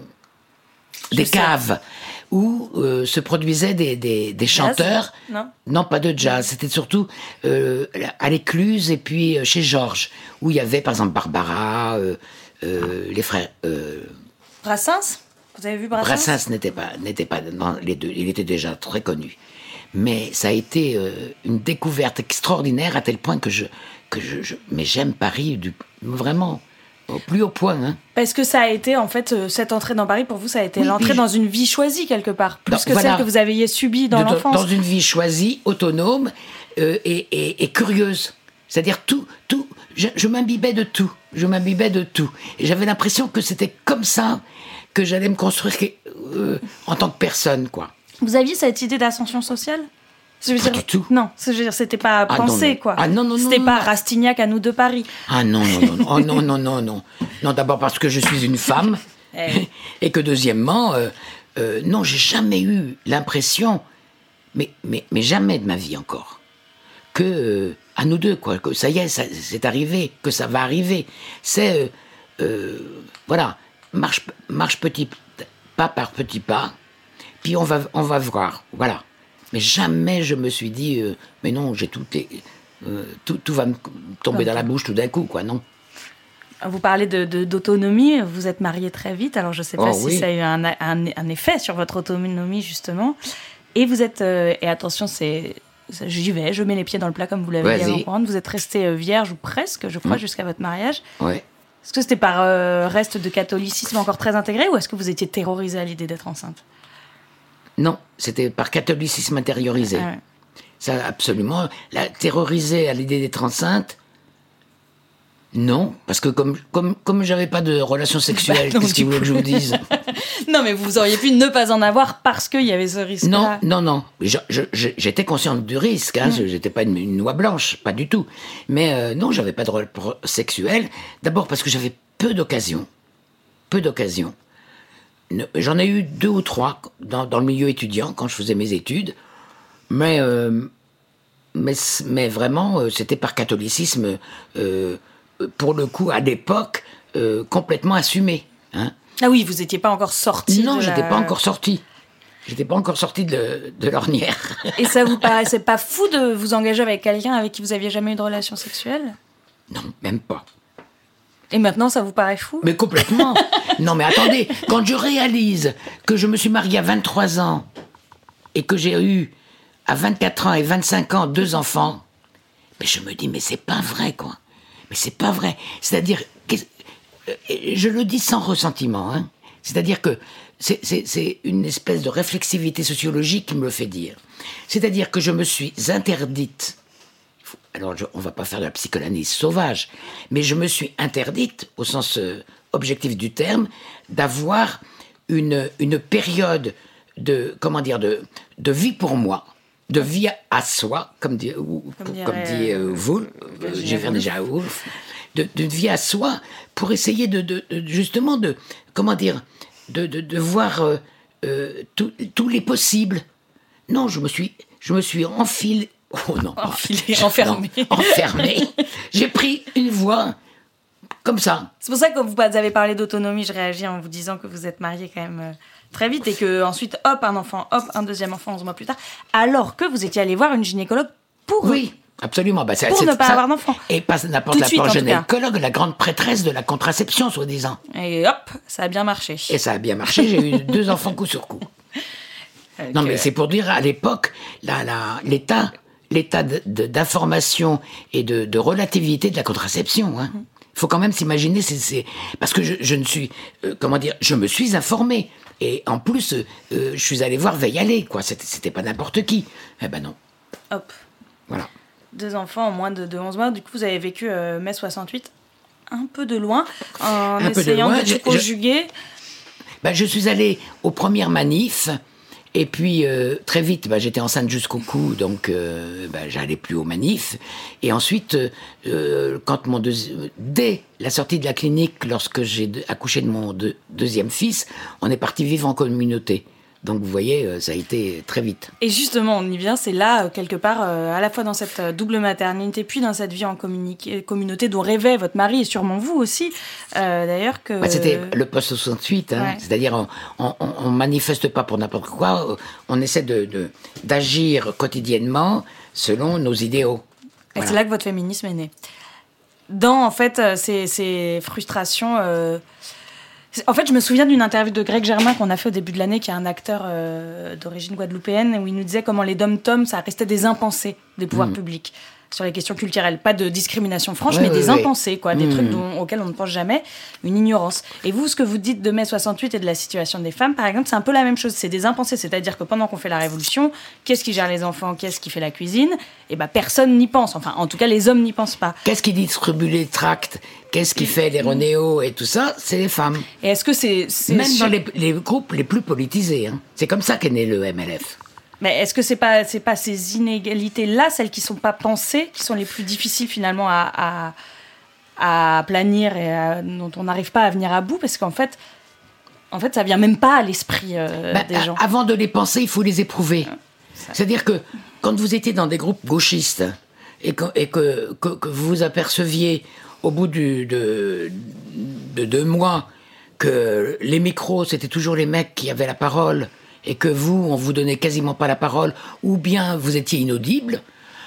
caves où se produisaient des chanteurs. Non, pas de jazz. C'était surtout à l'Écluse et puis chez Georges, où il y avait par exemple Barbara, les frères... Brassens ? Vous avez vu Brassens ? Brassens n'était pas dans les deux. Il était déjà très connu. Mais ça a été une découverte extraordinaire à tel point que mais j'aime Paris vraiment au plus haut point. Hein. Parce que ça a été, en fait, cette entrée dans Paris, pour vous, ça a été l'entrée dans une vie choisie, quelque part. Plus que celle que vous aviez subie dans l'enfance. Dans une vie choisie, autonome et curieuse. C'est-à-dire tout. Je m'imbibais de tout. Et j'avais l'impression que c'était comme ça que j'allais me construire en tant que personne, quoi. Vous aviez cette idée d'ascension sociale ? Pas du tout. Non, je veux dire, c'était pas pensé, quoi. Ah non. C'était pas Rastignac à nous de Paris. Ah non. Oh, non. Non, d'abord parce que je suis une femme. Et que deuxièmement, non, j'ai jamais eu l'impression, mais jamais de ma vie encore, que à nous deux, quoi, que ça y est, c'est arrivé, que ça va arriver. C'est, voilà, marche petit pas par petit pas, puis on va voir, voilà. Mais jamais je me suis dit, mais non, j'ai tout va me tomber dans la bouche tout d'un coup, quoi, non. Vous parlez d'autonomie, vous êtes marié très vite, alors je ne sais pas si ça a eu un effet sur votre autonomie, justement. Et vous êtes, et attention, j'y vais, je mets les pieds dans le plat, comme vous l'avez dit avant, vous êtes resté vierge, ou presque, je crois, jusqu'à votre mariage. Oui. Est-ce que c'était par reste de catholicisme encore très intégré, ou est-ce que vous étiez terrorisé à l'idée d'être enceinte ? Non, c'était par catholicisme intériorisé. Ça, absolument. La terroriser à l'idée d'être enceinte, non. Parce que comme j'avais pas de relation sexuelle, non, qu'est-ce qu'il voulait que je vous dise? Non, mais vous auriez pu ne pas en avoir parce qu'il y avait ce risque-là. Non. J'étais consciente du risque. Hein. J'étais pas une noix blanche, pas du tout. Mais non, j'avais pas de rapport sexuel. D'abord parce que j'avais peu d'occasions. J'en ai eu 2 ou 3 dans le milieu étudiant quand je faisais mes études. Mais vraiment, c'était par catholicisme, pour le coup, à l'époque, complètement assumé. Hein. Ah oui, vous n'étiez pas encore sorti. Non, j'étais pas encore sorti. J'étais pas encore sorti de l'ornière. Et ça vous paraissait pas fou de vous engager avec quelqu'un avec qui vous aviez jamais eu de relation sexuelle? Non, même pas. Et maintenant, ça vous paraît fou? Mais complètement. Non, mais attendez, quand je réalise que je me suis marié à 23 ans et que j'ai eu à 24 ans et 25 ans 2 enfants, mais je me dis, mais c'est pas vrai, quoi. Mais c'est pas vrai. C'est-à-dire, je le dis sans ressentiment, hein. C'est-à-dire que c'est une espèce de réflexivité sociologique qui me le fait dire. C'est-à-dire que je me suis interdite, alors on va pas faire de la psychanalyse sauvage, mais je me suis interdite, au sens objectif du terme, d'avoir une période de vie pour moi, de vie à soi, comme dit Woolf, Virginia Woolf, de vie à soi, pour essayer justement de voir tous les possibles. Non, je me suis enfilé. Oh non, enfermé. Enfermé. J'ai pris une voie comme ça. C'est pour ça que quand vous avez parlé d'autonomie, je réagis en vous disant que vous êtes marié quand même très vite et que ensuite, hop, un enfant, hop, un deuxième enfant 11 mois plus tard, alors que vous étiez allé voir une gynécologue pour... Oui, absolument. Pour ne pas avoir d'enfant. Et pas n'importe la gynécologue, la grande prêtresse de la contraception, soi-disant. Et hop, ça a bien marché. Et ça a bien marché, j'ai eu 2 enfants coup sur coup. Non, mais c'est pour dire, à l'époque, l'état d'information et de relativité de la contraception. Hein. Faut quand même s'imaginer, parce que je ne suis, je me suis informé. Et en plus, je suis allé voir Veille aller, quoi. C'était pas n'importe qui. Eh ben non. Hop. Voilà. 2 enfants en moins de 11 mois. Du coup, vous avez vécu mai 68 un peu de loin, en essayant de tout conjuguer. Je suis allé aux premières manifs. Et puis, très vite, j'étais enceinte jusqu'au cou, donc j'allais plus aux manifs. Et ensuite, dès la sortie de la clinique, lorsque j'ai accouché de mon deuxième fils, on est parti vivre en communauté. Donc, vous voyez, ça a été très vite. Et justement, on y vient, c'est là, quelque part, à la fois dans cette double maternité, puis dans cette vie en communauté dont rêvait votre mari, et sûrement vous aussi, d'ailleurs que... C'était le post-68, hein. Ouais. C'est-à-dire, on manifeste pas pour n'importe quoi, on essaie d'agir quotidiennement selon nos idéaux. Et voilà. C'est là que votre féminisme est né. Dans, en fait, ces frustrations... En fait, je me souviens d'une interview de Greg Germain qu'on a fait au début de l'année, qui est un acteur d'origine guadeloupéenne, où il nous disait comment les dom-toms, ça restait des impensés des pouvoirs publics sur les questions culturelles. Pas de discrimination franche, mais des impensés, quoi, des trucs auxquels on ne pense jamais, une ignorance. Et vous, ce que vous dites de mai 68 et de la situation des femmes, par exemple, c'est un peu la même chose. C'est des impensés, c'est-à-dire que pendant qu'on fait la Révolution, qu'est-ce qui gère les enfants, qu'est-ce qui fait la cuisine ? Et personne n'y pense. Enfin, en tout cas, les hommes n'y pensent pas. Qu'est-ce qui distribue les tracts ? Qu'est-ce qui fait les Ronéo et tout ça ? C'est les femmes. Et est-ce que c'est même dans les groupes les plus politisés, hein. C'est comme ça qu'est né le MLF. Mais est-ce que c'est pas ces inégalités-là, celles qui sont pas pensées, qui sont les plus difficiles finalement à planir et dont on n'arrive pas à venir à bout, parce qu'en fait, ça vient même pas à l'esprit des gens. Avant de les penser, il faut les éprouver. C'est-à-dire que quand vous étiez dans des groupes gauchistes et que vous vous aperceviez au bout de 2 mois que les micros, c'était toujours les mecs qui avaient la parole, et que vous, on vous donnait quasiment pas la parole, ou bien vous étiez inaudible,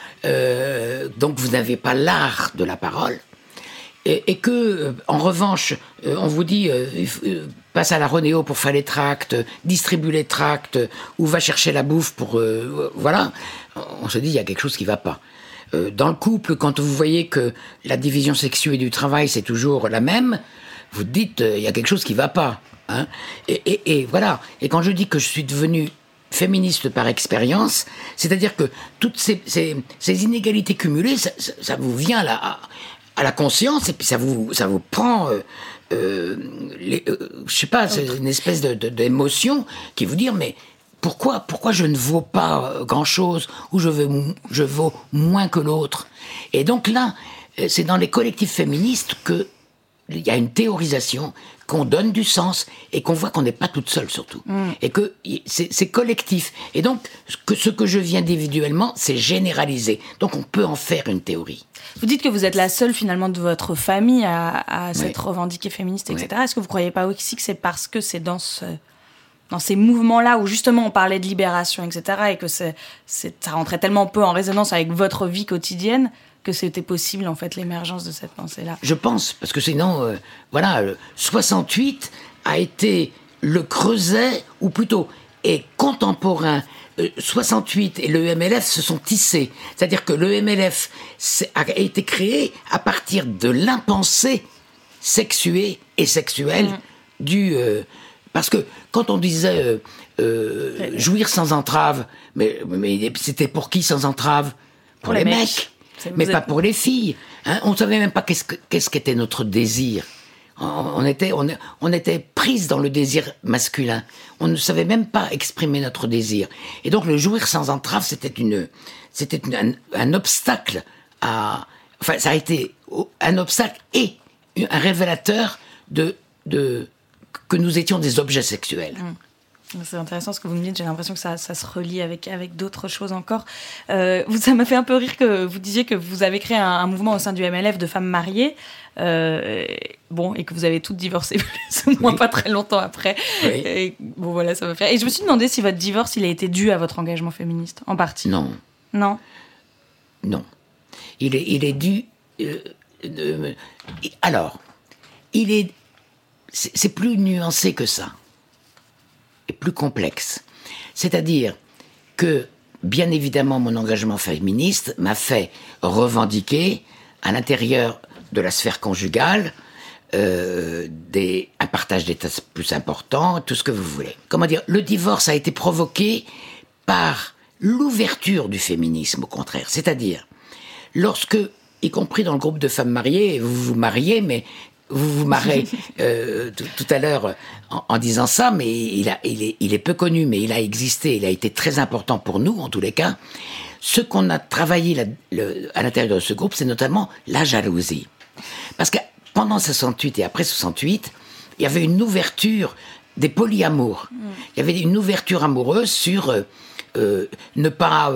donc vous n'avez pas l'art de la parole, et que, en revanche, on vous dit, passe à la Ronéo pour faire les tracts, distribue les tracts, ou va chercher la bouffe pour... voilà, on se dit, il y a quelque chose qui va pas. Dans le couple, quand vous voyez que la division sexuelle du travail, c'est toujours la même, vous dites, il y a quelque chose qui va pas. Hein, et voilà. Et quand je dis que je suis devenu féministe par expérience, c'est-à-dire que toutes ces inégalités cumulées, ça vous vient à la conscience, et puis ça vous prend, je sais pas, c'est une espèce d'émotion qui vous dit, mais pourquoi je ne vaux pas grand-chose, ou je vaux moins que l'autre. Et donc là, c'est dans les collectifs féministes que il y a une théorisation, qu'on donne du sens et qu'on voit qu'on n'est pas toute seule surtout. Et que c'est collectif. Et donc, ce que je viens individuellement, c'est généralisé. Donc, on peut en faire une théorie. Vous dites que vous êtes la seule finalement de votre famille à s'être revendiquée féministe, etc. Oui. Est-ce que vous ne croyez pas aussi que c'est parce que c'est dans ces mouvements-là où justement on parlait de libération, etc. et que ça rentrait tellement peu en résonance avec votre vie quotidienne que c'était possible, en fait, l'émergence de cette pensée-là? Je pense, parce que sinon, 68 a été le creuset, ou plutôt est contemporain. 68 et le MLF se sont tissés. C'est-à-dire que le MLF a été créé à partir de l'impensé sexué et sexuel parce que quand on disait jouir sans entrave, mais c'était pour qui sans entrave? Pour les mecs. Mais pas pour les filles. Hein, on ne savait même pas qu'est-ce qu'était notre désir. On était prises dans le désir masculin. On ne savait même pas exprimer notre désir. Et donc le jouir sans entrave, c'était un obstacle enfin, ça a été un obstacle et un révélateur que nous étions des objets sexuels. C'est intéressant ce que vous me dites, j'ai l'impression que ça se relie avec d'autres choses encore. Ça m'a fait un peu rire que vous disiez que vous avez créé un mouvement au sein du MLF de femmes mariées, et que vous avez toutes divorcé plus ou moins pas très longtemps après. Oui. Et, voilà, ça m'a fait... Et je me suis demandé si votre divorce, il a été dû à votre engagement féministe, en partie. Non. Non. Non. Il est dû... alors, c'est plus nuancé que ça. Et plus complexe. C'est-à-dire que, bien évidemment, mon engagement féministe m'a fait revendiquer, à l'intérieur de la sphère conjugale, un partage des tâches plus important, tout ce que vous voulez. Comment dire, le divorce a été provoqué par l'ouverture du féminisme, au contraire. C'est-à-dire, lorsque, y compris dans le groupe de femmes mariées, vous vous mariez, mais... Vous vous marrez tout à l'heure en disant ça, mais il est peu connu, mais il a existé, il a été très important pour nous, en tous les cas. Ce qu'on a travaillé à l'intérieur de ce groupe, c'est notamment la jalousie. Parce que pendant 68 et après 68, il y avait une ouverture des polyamours. Il y avait une ouverture amoureuse sur... ne pas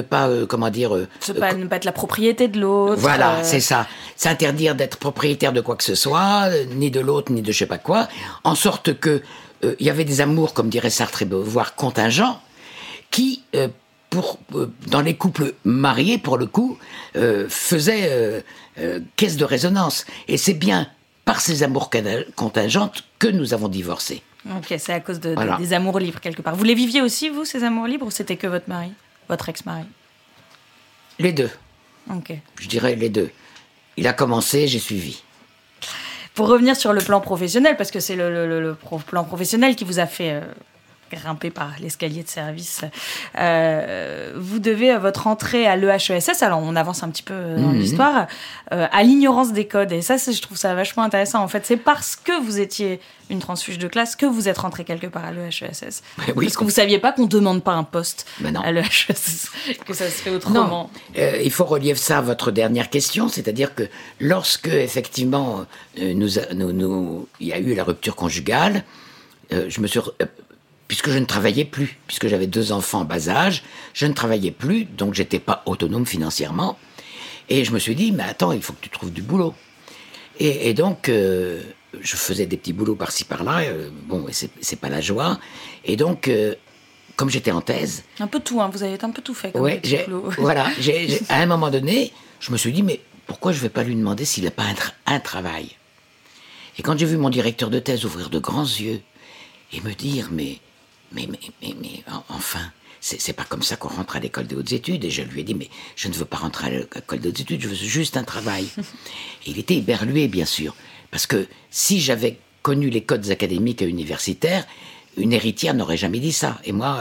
être la propriété de l'autre. Voilà, c'est ça. S'interdire d'être propriétaire de quoi que ce soit, ni de l'autre, ni de je sais pas quoi, en sorte que il y avait des amours, comme dirait Sartre et Beauvoir, contingents, qui, dans les couples mariés, pour le coup, faisaient caisse de résonance. Et c'est bien par ces amours contingentes que nous avons divorcé. Ok, c'est à cause des amours libres, quelque part. Vous les viviez aussi, vous, ces amours libres, ou c'était que votre mari, votre ex-mari? Les deux. Ok. Je dirais les deux. Il a commencé, j'ai suivi. Pour revenir sur le plan professionnel, parce que c'est le plan professionnel qui vous a fait grimper par l'escalier de service, vous devez votre entrée à l'EHESS, alors on avance un petit peu dans l'histoire, à l'ignorance des codes. Et ça, je trouve ça vachement intéressant. En fait, c'est parce que vous étiez une transfuge de classe que vous êtes rentré quelque part à l'EHESS. Oui, parce que vous ne saviez pas qu'on ne demande pas un poste à l'EHESS, que ça se fait autrement. Non. Il faut relier ça à votre dernière question, c'est-à-dire que lorsque, effectivement, il y a eu la rupture conjugale, je me suis... puisque je ne travaillais plus, puisque j'avais 2 enfants en bas âge, je ne travaillais plus, donc j'étais pas autonome financièrement. Et je me suis dit, mais attends, il faut que tu trouves du boulot. Et donc, je faisais des petits boulots par-ci par-là, c'est pas la joie. Et donc, comme j'étais en thèse... Un peu tout, vous avez un peu tout fait. Ouais, voilà, à un moment donné, je me suis dit, mais pourquoi je vais pas lui demander s'il n'a pas un travail? Et quand j'ai vu mon directeur de thèse ouvrir de grands yeux et me dire, mais enfin, c'est pas comme ça qu'on rentre à l'école des hautes études. Et je lui ai dit, mais je ne veux pas rentrer à l'école des hautes études, je veux juste un travail. Et il était éberlué, bien sûr, parce que si j'avais connu les codes académiques et universitaires, une héritière n'aurait jamais dit ça. Et moi,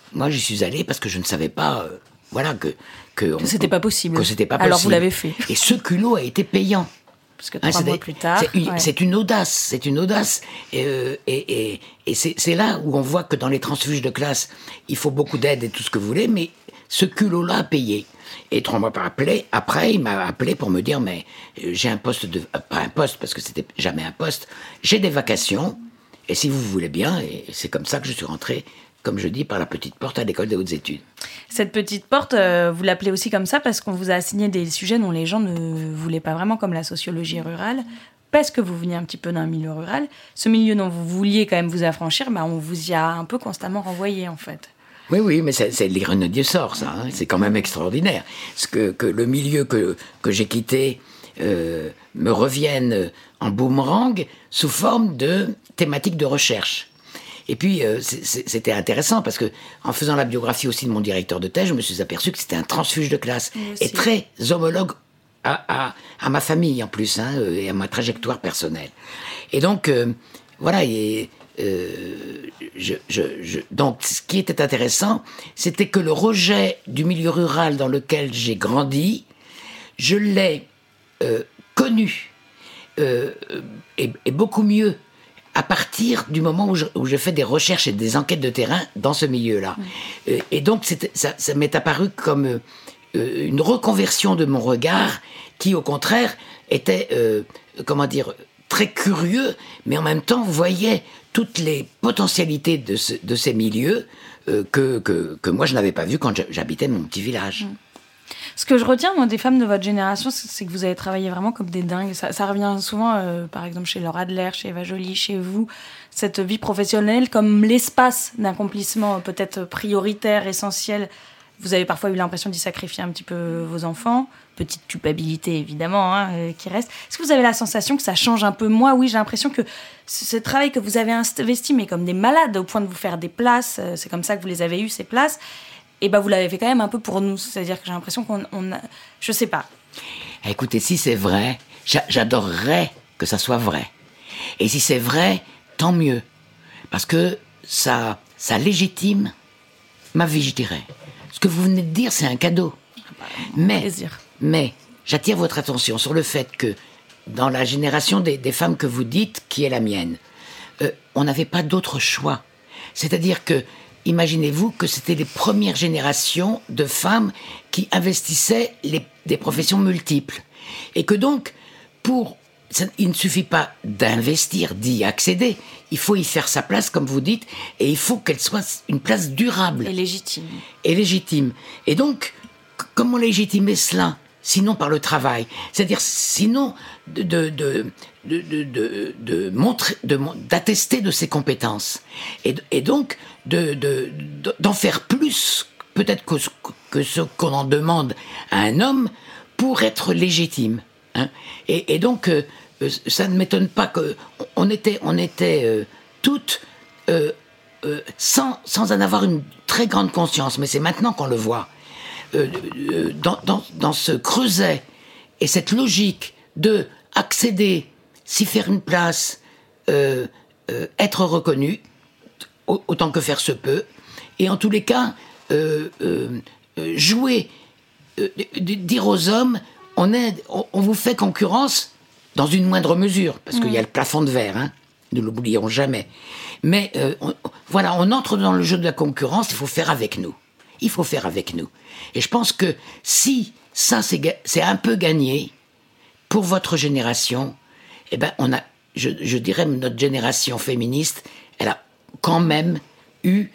moi, j'y suis allé parce que je ne savais pas, que c'était pas possible. Que c'était pas Alors possible. vous l'avez fait. Et ce culot a été payant. Parce que 3 mois plus tard... C'est une audace, et c'est là où on voit que dans les transfuges de classe, il faut beaucoup d'aide et tout ce que vous voulez, mais ce culot-là a payé. Et 3 mois après, il m'a appelé pour me dire, mais j'ai un poste pas un poste, parce que c'était jamais un poste, j'ai des vacations, et si vous voulez bien, et c'est comme ça que je suis rentré, comme je dis, par la petite porte à l'école des hautes études. Cette petite porte, vous l'appelez aussi comme ça parce qu'on vous a assigné des sujets dont les gens ne voulaient pas vraiment, comme la sociologie rurale, parce que vous veniez un petit peu d'un milieu rural. Ce milieu dont vous vouliez quand même vous affranchir, on vous y a un peu constamment renvoyé, en fait. Oui, mais c'est l'ironie du sort, ça. Hein. C'est quand même extraordinaire. Parce que le milieu que j'ai quitté me revienne en boomerang sous forme de thématique de recherche. Et puis, c'était intéressant parce que, en faisant la biographie aussi de mon directeur de thèse, je me suis aperçu que c'était un transfuge de classe. Et très homologue à ma famille, en plus, hein, et à ma trajectoire personnelle. Et donc, voilà, donc, ce qui était intéressant, c'était que le rejet du milieu rural dans lequel j'ai grandi, je l'ai connu, et beaucoup mieux, à partir du moment où je fais des recherches et des enquêtes de terrain dans ce milieu-là. Et donc, ça m'est apparu comme une reconversion de mon regard qui, au contraire, était, très curieux, mais en même temps voyait toutes les potentialités de ces milieux que moi, je n'avais pas vues quand j'habitais mon petit village. Ce que je retiens, moi, des femmes de votre génération, c'est que vous avez travaillé vraiment comme des dingues. Ça revient souvent, par exemple, chez Laura Adler, chez Eva Joly, chez vous, cette vie professionnelle comme l'espace d'accomplissement peut-être prioritaire, essentiel. Vous avez parfois eu l'impression d'y sacrifier un petit peu vos enfants. Petite culpabilité, évidemment, qui reste. Est-ce que vous avez la sensation que ça change un peu ? Moi, oui, j'ai l'impression que ce travail que vous avez investi, mais comme des malades, au point de vous faire des places, c'est comme ça que vous les avez eues, ces places, et vous l'avez fait quand même un peu pour nous. C'est-à-dire que j'ai l'impression qu'on a... Je sais pas. Écoutez, si c'est vrai, j'adorerais que ça soit vrai. Et si c'est vrai, tant mieux. Parce que ça légitime ma vie, je dirais. Ce que vous venez de dire, c'est un cadeau. Mais j'attire votre attention sur le fait que dans la génération des femmes que vous dites, qui est la mienne, on n'avait pas d'autre choix. C'est-à-dire que, imaginez-vous que c'était les premières générations de femmes qui investissaient des professions multiples. Et que donc, il ne suffit pas d'investir, d'y accéder. Il faut y faire sa place, comme vous dites, et il faut qu'elle soit une place durable. Et légitime. Et donc, comment légitimer cela ? Sinon par le travail. C'est-à-dire, sinon d'attester de ses compétences. Et donc, d'en faire plus, peut-être que ce qu'on en demande à un homme pour être légitime. Hein. Et donc, ça ne m'étonne pas qu'on était toutes sans en avoir une très grande conscience, mais c'est maintenant qu'on le voit. Dans ce creuset et cette logique de accéder, s'y faire une place, être reconnu, autant que faire se peut, et en tous les cas, jouer, dire aux hommes, on vous fait concurrence dans une moindre mesure, parce qu'il y a le plafond de verre, hein, ne l'oublions jamais. Mais on entre dans le jeu de la concurrence, il faut faire avec nous. Et je pense que si ça, c'est un peu gagné pour votre génération, je dirais notre génération féministe, elle a quand même eu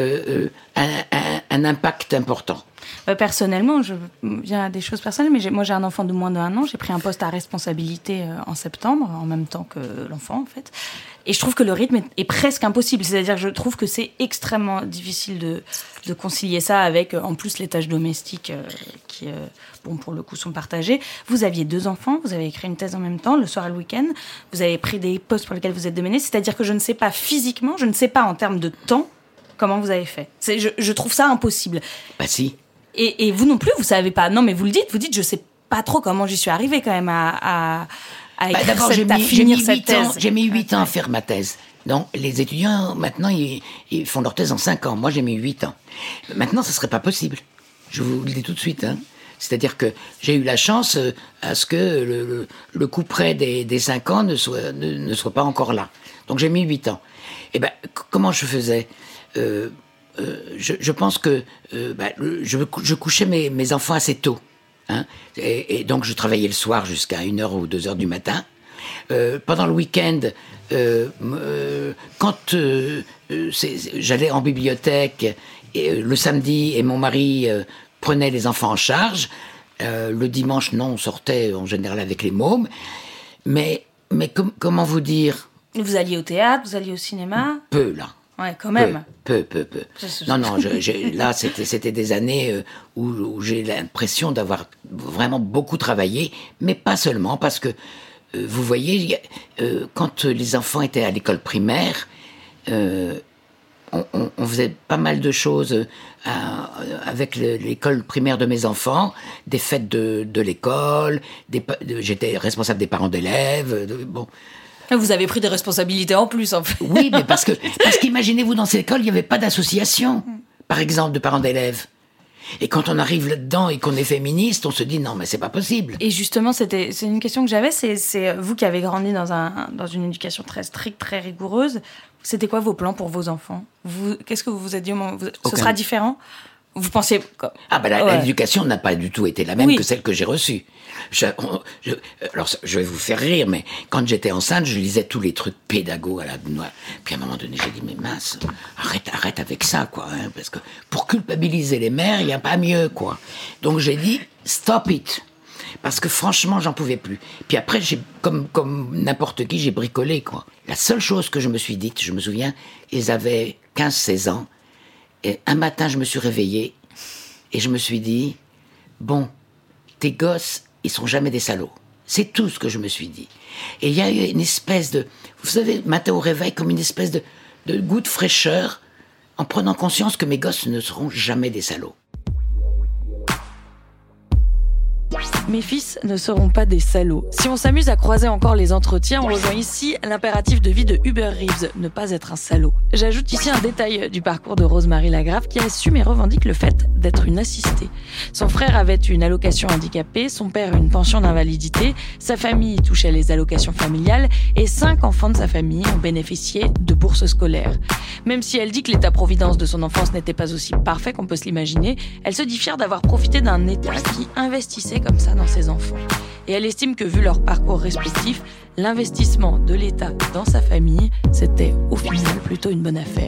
un impact important. Personnellement, je viens à des choses personnelles, mais moi j'ai un enfant de moins d'1 an, j'ai pris un poste à responsabilité en septembre, en même temps que l'enfant en fait. Et je trouve que le rythme est presque impossible. C'est-à-dire que je trouve que c'est extrêmement difficile de concilier ça avec, en plus, les tâches domestiques qui, pour le coup, sont partagées. Vous aviez 2 enfants, vous avez écrit une thèse en même temps, le soir et le week-end. Vous avez pris des postes pour lesquels vous êtes dominé. C'est-à-dire que je ne sais pas physiquement, je ne sais pas en termes de temps, comment vous avez fait. Je trouve ça impossible. Bah si. Et vous non plus, vous savez pas. Non, mais vous dites, je sais pas trop comment j'y suis arrivée quand même à écrire d'abord, à finir cette thèse. J'ai mis 8 ans à faire ma thèse. Donc, les étudiants, maintenant, ils font leur thèse en 5 ans. Moi, j'ai mis 8 ans. Maintenant, ça serait pas possible. Je vous le dis tout de suite, hein. C'est-à-dire que j'ai eu la chance à ce que le coup près des 5 ans ne soit pas encore là. Donc, j'ai mis 8 ans. Et ben, comment je faisais je pense que je couchais mes enfants assez tôt. Hein, et donc, je travaillais le soir jusqu'à 1h ou 2h du matin. Pendant le week-end, quand j'allais en bibliothèque le samedi et mon mari prenait les enfants en charge, le dimanche, non, on sortait en général avec les mômes. Mais comment vous dire? Vous alliez au théâtre, vous alliez au cinéma? Peu, là. Ouais, quand même. Peu. Non, là, c'était des années où j'ai l'impression d'avoir vraiment beaucoup travaillé, mais pas seulement, parce que, vous voyez, quand les enfants étaient à l'école primaire, on faisait pas mal de choses avec l'école primaire de mes enfants, des fêtes de l'école, j'étais responsable des parents d'élèves, bon... Vous avez pris des responsabilités en plus, en fait. Oui, mais parce qu'imaginez-vous, dans cette école, il n'y avait pas d'association, par exemple, de parents d'élèves. Et quand on arrive là-dedans et qu'on est féministe, on se dit non, mais c'est pas possible. Et justement, c'est une question que j'avais, c'est vous qui avez grandi dans une éducation très stricte, très rigoureuse. C'était quoi vos plans pour vos enfants? Qu'est-ce que vous vous êtes dit au moment ce sera différent? Vous pensez... L'éducation n'a pas du tout été la même que celle que j'ai reçue. Alors, je vais vous faire rire, mais quand j'étais enceinte, je lisais tous les trucs pédagogues à la noix. Puis à un moment donné, j'ai dit, mais mince, arrête avec ça, quoi. Hein, parce que pour culpabiliser les mères, il n'y a pas mieux, quoi. Donc j'ai dit, stop it. Parce que franchement, j'en pouvais plus. Puis après, comme n'importe qui, j'ai bricolé, quoi. La seule chose que je me suis dite, je me souviens, ils avaient 15-16 ans. Et un matin, je me suis réveillé et je me suis dit, bon, tes gosses, ils sont jamais des salauds. C'est tout ce que je me suis dit. Et il y a eu une espèce de, vous savez, matin au réveil, comme une espèce de goût de fraîcheur, en prenant conscience que mes gosses ne seront jamais des salauds. Mes fils ne seront pas des salauds. Si on s'amuse à croiser encore les entretiens, on rejoint ici l'impératif de vie de Hubert Reeves, ne pas être un salaud. J'ajoute ici un détail du parcours de Rosemarie Lagrave qui assume et revendique le fait d'être une assistée. Son frère avait une allocation handicapée, son père une pension d'invalidité, sa famille touchait les allocations familiales et 5 enfants de sa famille ont bénéficié de bourses scolaires. Même si elle dit que l'état-providence de son enfance n'était pas aussi parfait qu'on peut se l'imaginer, elle se dit fière d'avoir profité d'un État qui investissait comme ça dans ses enfants. Et elle estime que vu leur parcours respectif, l'investissement de l'État dans sa famille, c'était au final plutôt une bonne affaire.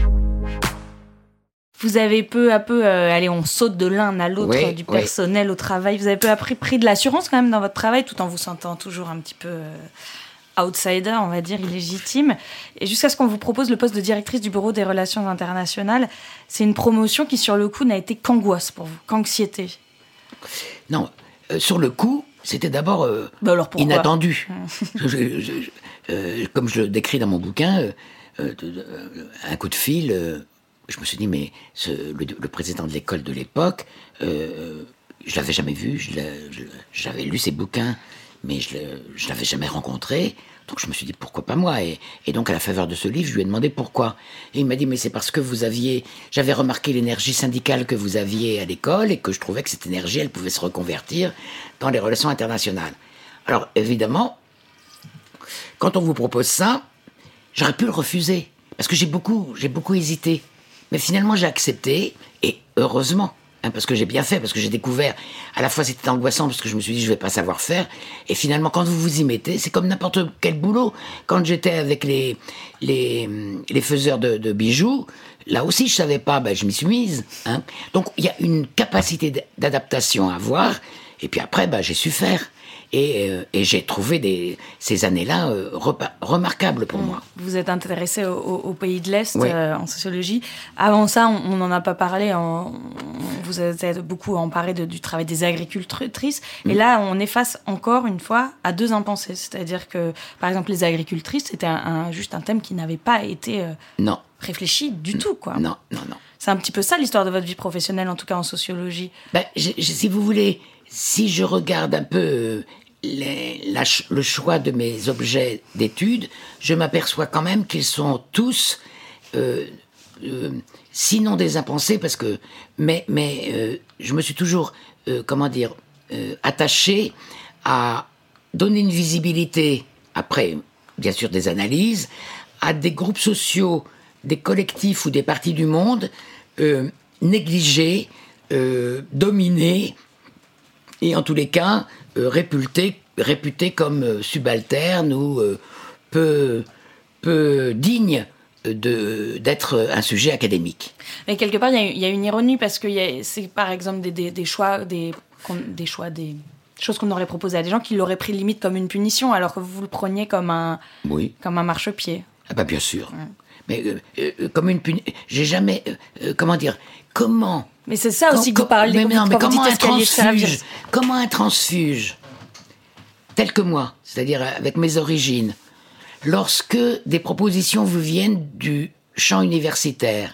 Vous avez peu à peu, on saute de l'un à l'autre, du personnel au travail, vous avez peu à peu pris de l'assurance quand même dans votre travail, tout en vous sentant toujours un petit peu outsider, on va dire, illégitime. Et jusqu'à ce qu'on vous propose le poste de directrice du bureau des relations internationales, c'est une promotion qui, sur le coup, n'a été qu'angoisse pour vous, qu'anxiété. Non, sur le coup, c'était d'abord inattendu. Comme je le décris dans mon bouquin, un coup de fil, je me suis dit, mais le président de l'école de l'époque, je l'avais jamais vu, j'avais lu ses bouquins, mais je l'avais jamais rencontré. Donc je me suis dit, pourquoi pas moi? Et donc à la faveur de ce livre, je lui ai demandé pourquoi. Et il m'a dit, mais c'est parce que j'avais remarqué l'énergie syndicale que vous aviez à l'école et que je trouvais que cette énergie, elle pouvait se reconvertir dans les relations internationales. Alors évidemment, quand on vous propose ça, j'aurais pu le refuser. Parce que j'ai beaucoup hésité. Mais finalement, j'ai accepté, et heureusement. Parce que j'ai bien fait, parce que j'ai découvert, à la fois c'était angoissant, parce que je me suis dit je vais pas savoir faire, et finalement quand vous vous y mettez, c'est comme n'importe quel boulot. Quand j'étais avec les faiseurs de bijoux, là aussi je savais pas, je m'y suis mise. Hein. Donc il y a une capacité d'adaptation à avoir, et puis après j'ai su faire. Et j'ai trouvé ces années-là remarquables pour moi. Vous êtes intéressé au pays de l'Est en sociologie. Avant ça, on n'en a pas parlé. Vous êtes beaucoup emparé du travail des agricultrices. Et là, on est face, encore une fois, à deux impensés. C'est-à-dire que, par exemple, les agricultrices, c'était juste un thème qui n'avait pas été réfléchi du tout, quoi. Non. C'est un petit peu ça, l'histoire de votre vie professionnelle, en tout cas en sociologie. Si vous voulez... Si je regarde un peu le choix de mes objets d'étude, je m'aperçois quand même qu'ils sont tous, sinon des impensés, parce que, mais je me suis toujours, attaché à donner une visibilité, après, bien sûr, des analyses, à des groupes sociaux, des collectifs ou des parties du monde négligés, dominés, et en tous les cas, réputés comme subalternes ou peu dignes d'être un sujet académique. Mais quelque part, il y a une ironie, parce que c'est par exemple des choses qu'on aurait proposées à des gens qui l'auraient pris limite comme une punition, alors que vous le preniez comme un marchepied. Ah bah bien sûr. Mais comme une punition, j'ai jamais... comment... Mais c'est ça aussi que vous parlez. Mais comment un transfuge, tel que moi, c'est-à-dire avec mes origines, lorsque des propositions vous viennent du champ universitaire,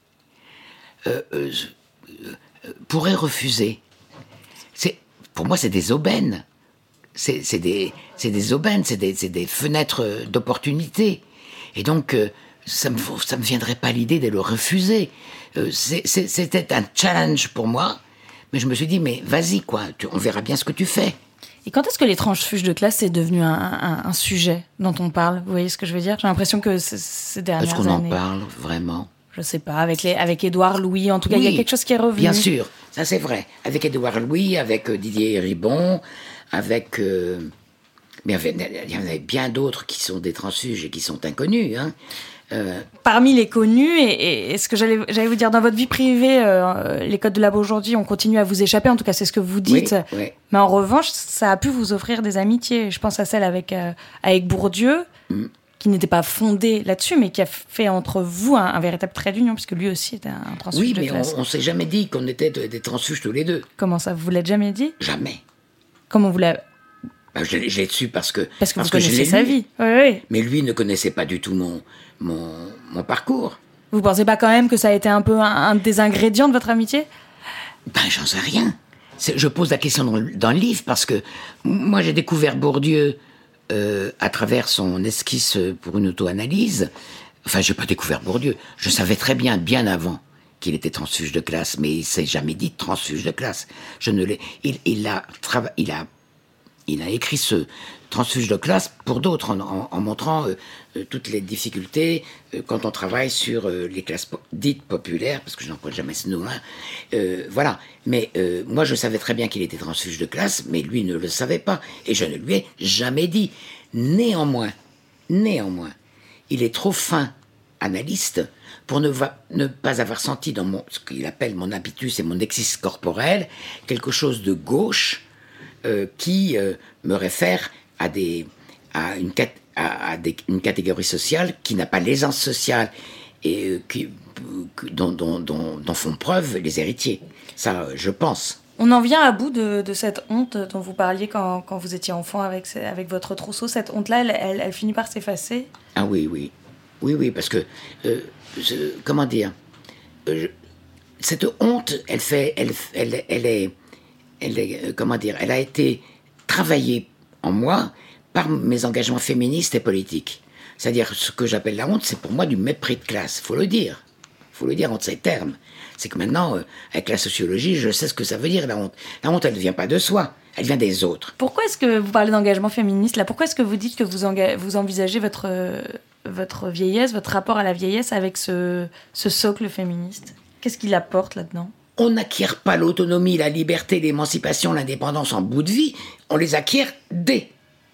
pourrait refuser. Pour moi, c'est des aubaines. C'est des aubaines, c'est des fenêtres d'opportunité. Et donc, ça me viendrait pas l'idée de le refuser. C'était un challenge pour moi, mais je me suis dit, mais vas-y, quoi, on verra bien ce que tu fais. Et quand est-ce que les transfuges de classe est devenu un sujet dont on parle ? Vous voyez ce que je veux dire ? J'ai l'impression que ces dernières années... Est-ce qu'on en parle vraiment ? Je sais pas, avec Édouard Louis, en tout cas, il y a quelque chose qui est revenu. Bien sûr, ça c'est vrai. Avec Édouard Louis, avec Didier Ribon, avec... mais il y en avait bien d'autres qui sont des transfuges et qui sont inconnus, hein. Parmi les connus, et ce que j'allais vous dire, dans votre vie privée, les codes de la aujourd'hui ont continué à vous échapper, en tout cas c'est ce que vous dites. Oui. Mais en revanche, ça a pu vous offrir des amitiés. Je pense à celle avec Bourdieu, qui n'était pas fondée là-dessus, mais qui a fait entre vous un véritable trait d'union, puisque lui aussi était un transfuge de classe. Oui, mais on s'est jamais dit qu'on était des transfuges tous les deux. Comment ça, vous l'avez jamais dit ? Jamais. Comment vous l'avez... Je l'ai su parce que vous connaissez sa vie. Oui. Mais lui ne connaissait pas du tout mon parcours. Vous pensez pas quand même que ça a été un peu un des ingrédients de votre amitié ? J'en sais rien. Je pose la question dans le livre parce que moi j'ai découvert Bourdieu à travers son esquisse pour une auto-analyse. Enfin, j'ai pas découvert Bourdieu. Je savais très bien avant qu'il était transfuge de classe, mais il s'est jamais dit transfuge de classe. Je ne l'ai. Il a écrit ce transfuge de classe pour d'autres, en montrant toutes les difficultés quand on travaille sur les classes dites populaires, parce que je n'emploie jamais ce nom-là. Voilà. Mais moi, je savais très bien qu'il était transfuge de classe, mais lui ne le savait pas. Et je ne lui ai jamais dit. Néanmoins, il est trop fin analyste pour ne pas avoir senti dans ce qu'il appelle mon habitus et mon exis corporel quelque chose de gauche, qui me réfère à une catégorie sociale qui n'a pas l'aisance sociale et dont font preuve les héritiers. Ça, je pense. On en vient à bout de cette honte dont vous parliez quand vous étiez enfant avec votre trousseau. Cette honte-là, elle finit par s'effacer. Ah oui, parce que comment dire, cette honte, elle a été travaillée en moi par mes engagements féministes et politiques. C'est-à-dire, ce que j'appelle la honte, c'est pour moi du mépris de classe. Faut le dire en ces termes. C'est que maintenant, avec la sociologie, je sais ce que ça veut dire, la honte. La honte, elle ne vient pas de soi, elle vient des autres. Pourquoi est-ce que vous parlez d'engagement féministe, là ? Pourquoi est-ce que vous dites que vous envisagez votre vieillesse, votre rapport à la vieillesse avec ce socle féministe ? Qu'est-ce qu'il apporte là-dedans ? On n'acquiert pas l'autonomie, la liberté, l'émancipation, l'indépendance en bout de vie. On les acquiert dès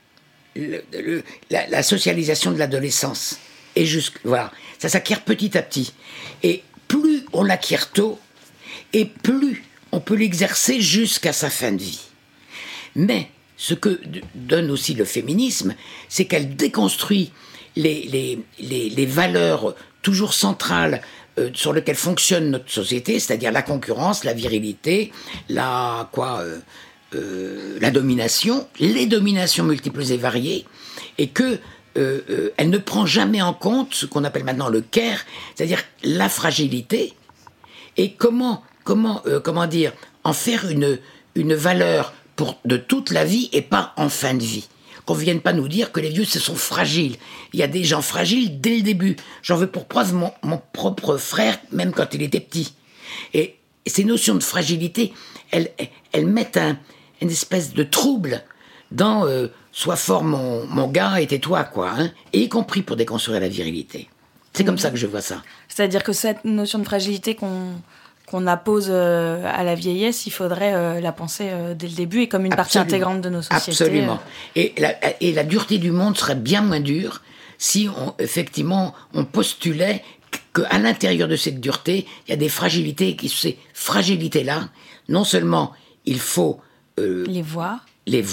la socialisation de l'adolescence. Et voilà, ça s'acquiert petit à petit. Et plus on l'acquiert tôt, et plus on peut l'exercer jusqu'à sa fin de vie. Mais ce que donne aussi le féminisme, c'est qu'elle déconstruit les valeurs toujours centrales sur lesquelles fonctionne notre société, c'est-à-dire la concurrence, la virilité, la domination, les dominations multiples et variées, et que elle ne prend jamais en compte ce qu'on appelle maintenant le care, c'est-à-dire la fragilité, et comment dire, en faire une valeur de toute la vie et pas en fin de vie. Qu'on ne vienne pas nous dire que les vieux, ce sont fragiles. Il y a des gens fragiles dès le début. J'en veux pour preuve mon propre frère, même quand il était petit. Et ces notions de fragilité, elles mettent une espèce de trouble dans sois fort mon gars et tais-toi, quoi. Hein, et y compris pour déconstruire la virilité. C'est comme ça que je vois ça. C'est-à-dire que cette notion de fragilité qu'on appose à la vieillesse, il faudrait la penser dès le début et comme une partie intégrante de nos sociétés. Absolument. Et la dureté du monde serait bien moins dure si effectivement on postulait qu'à l'intérieur de cette dureté, il y a des fragilités et que ces fragilités-là, non seulement il faut les voir, les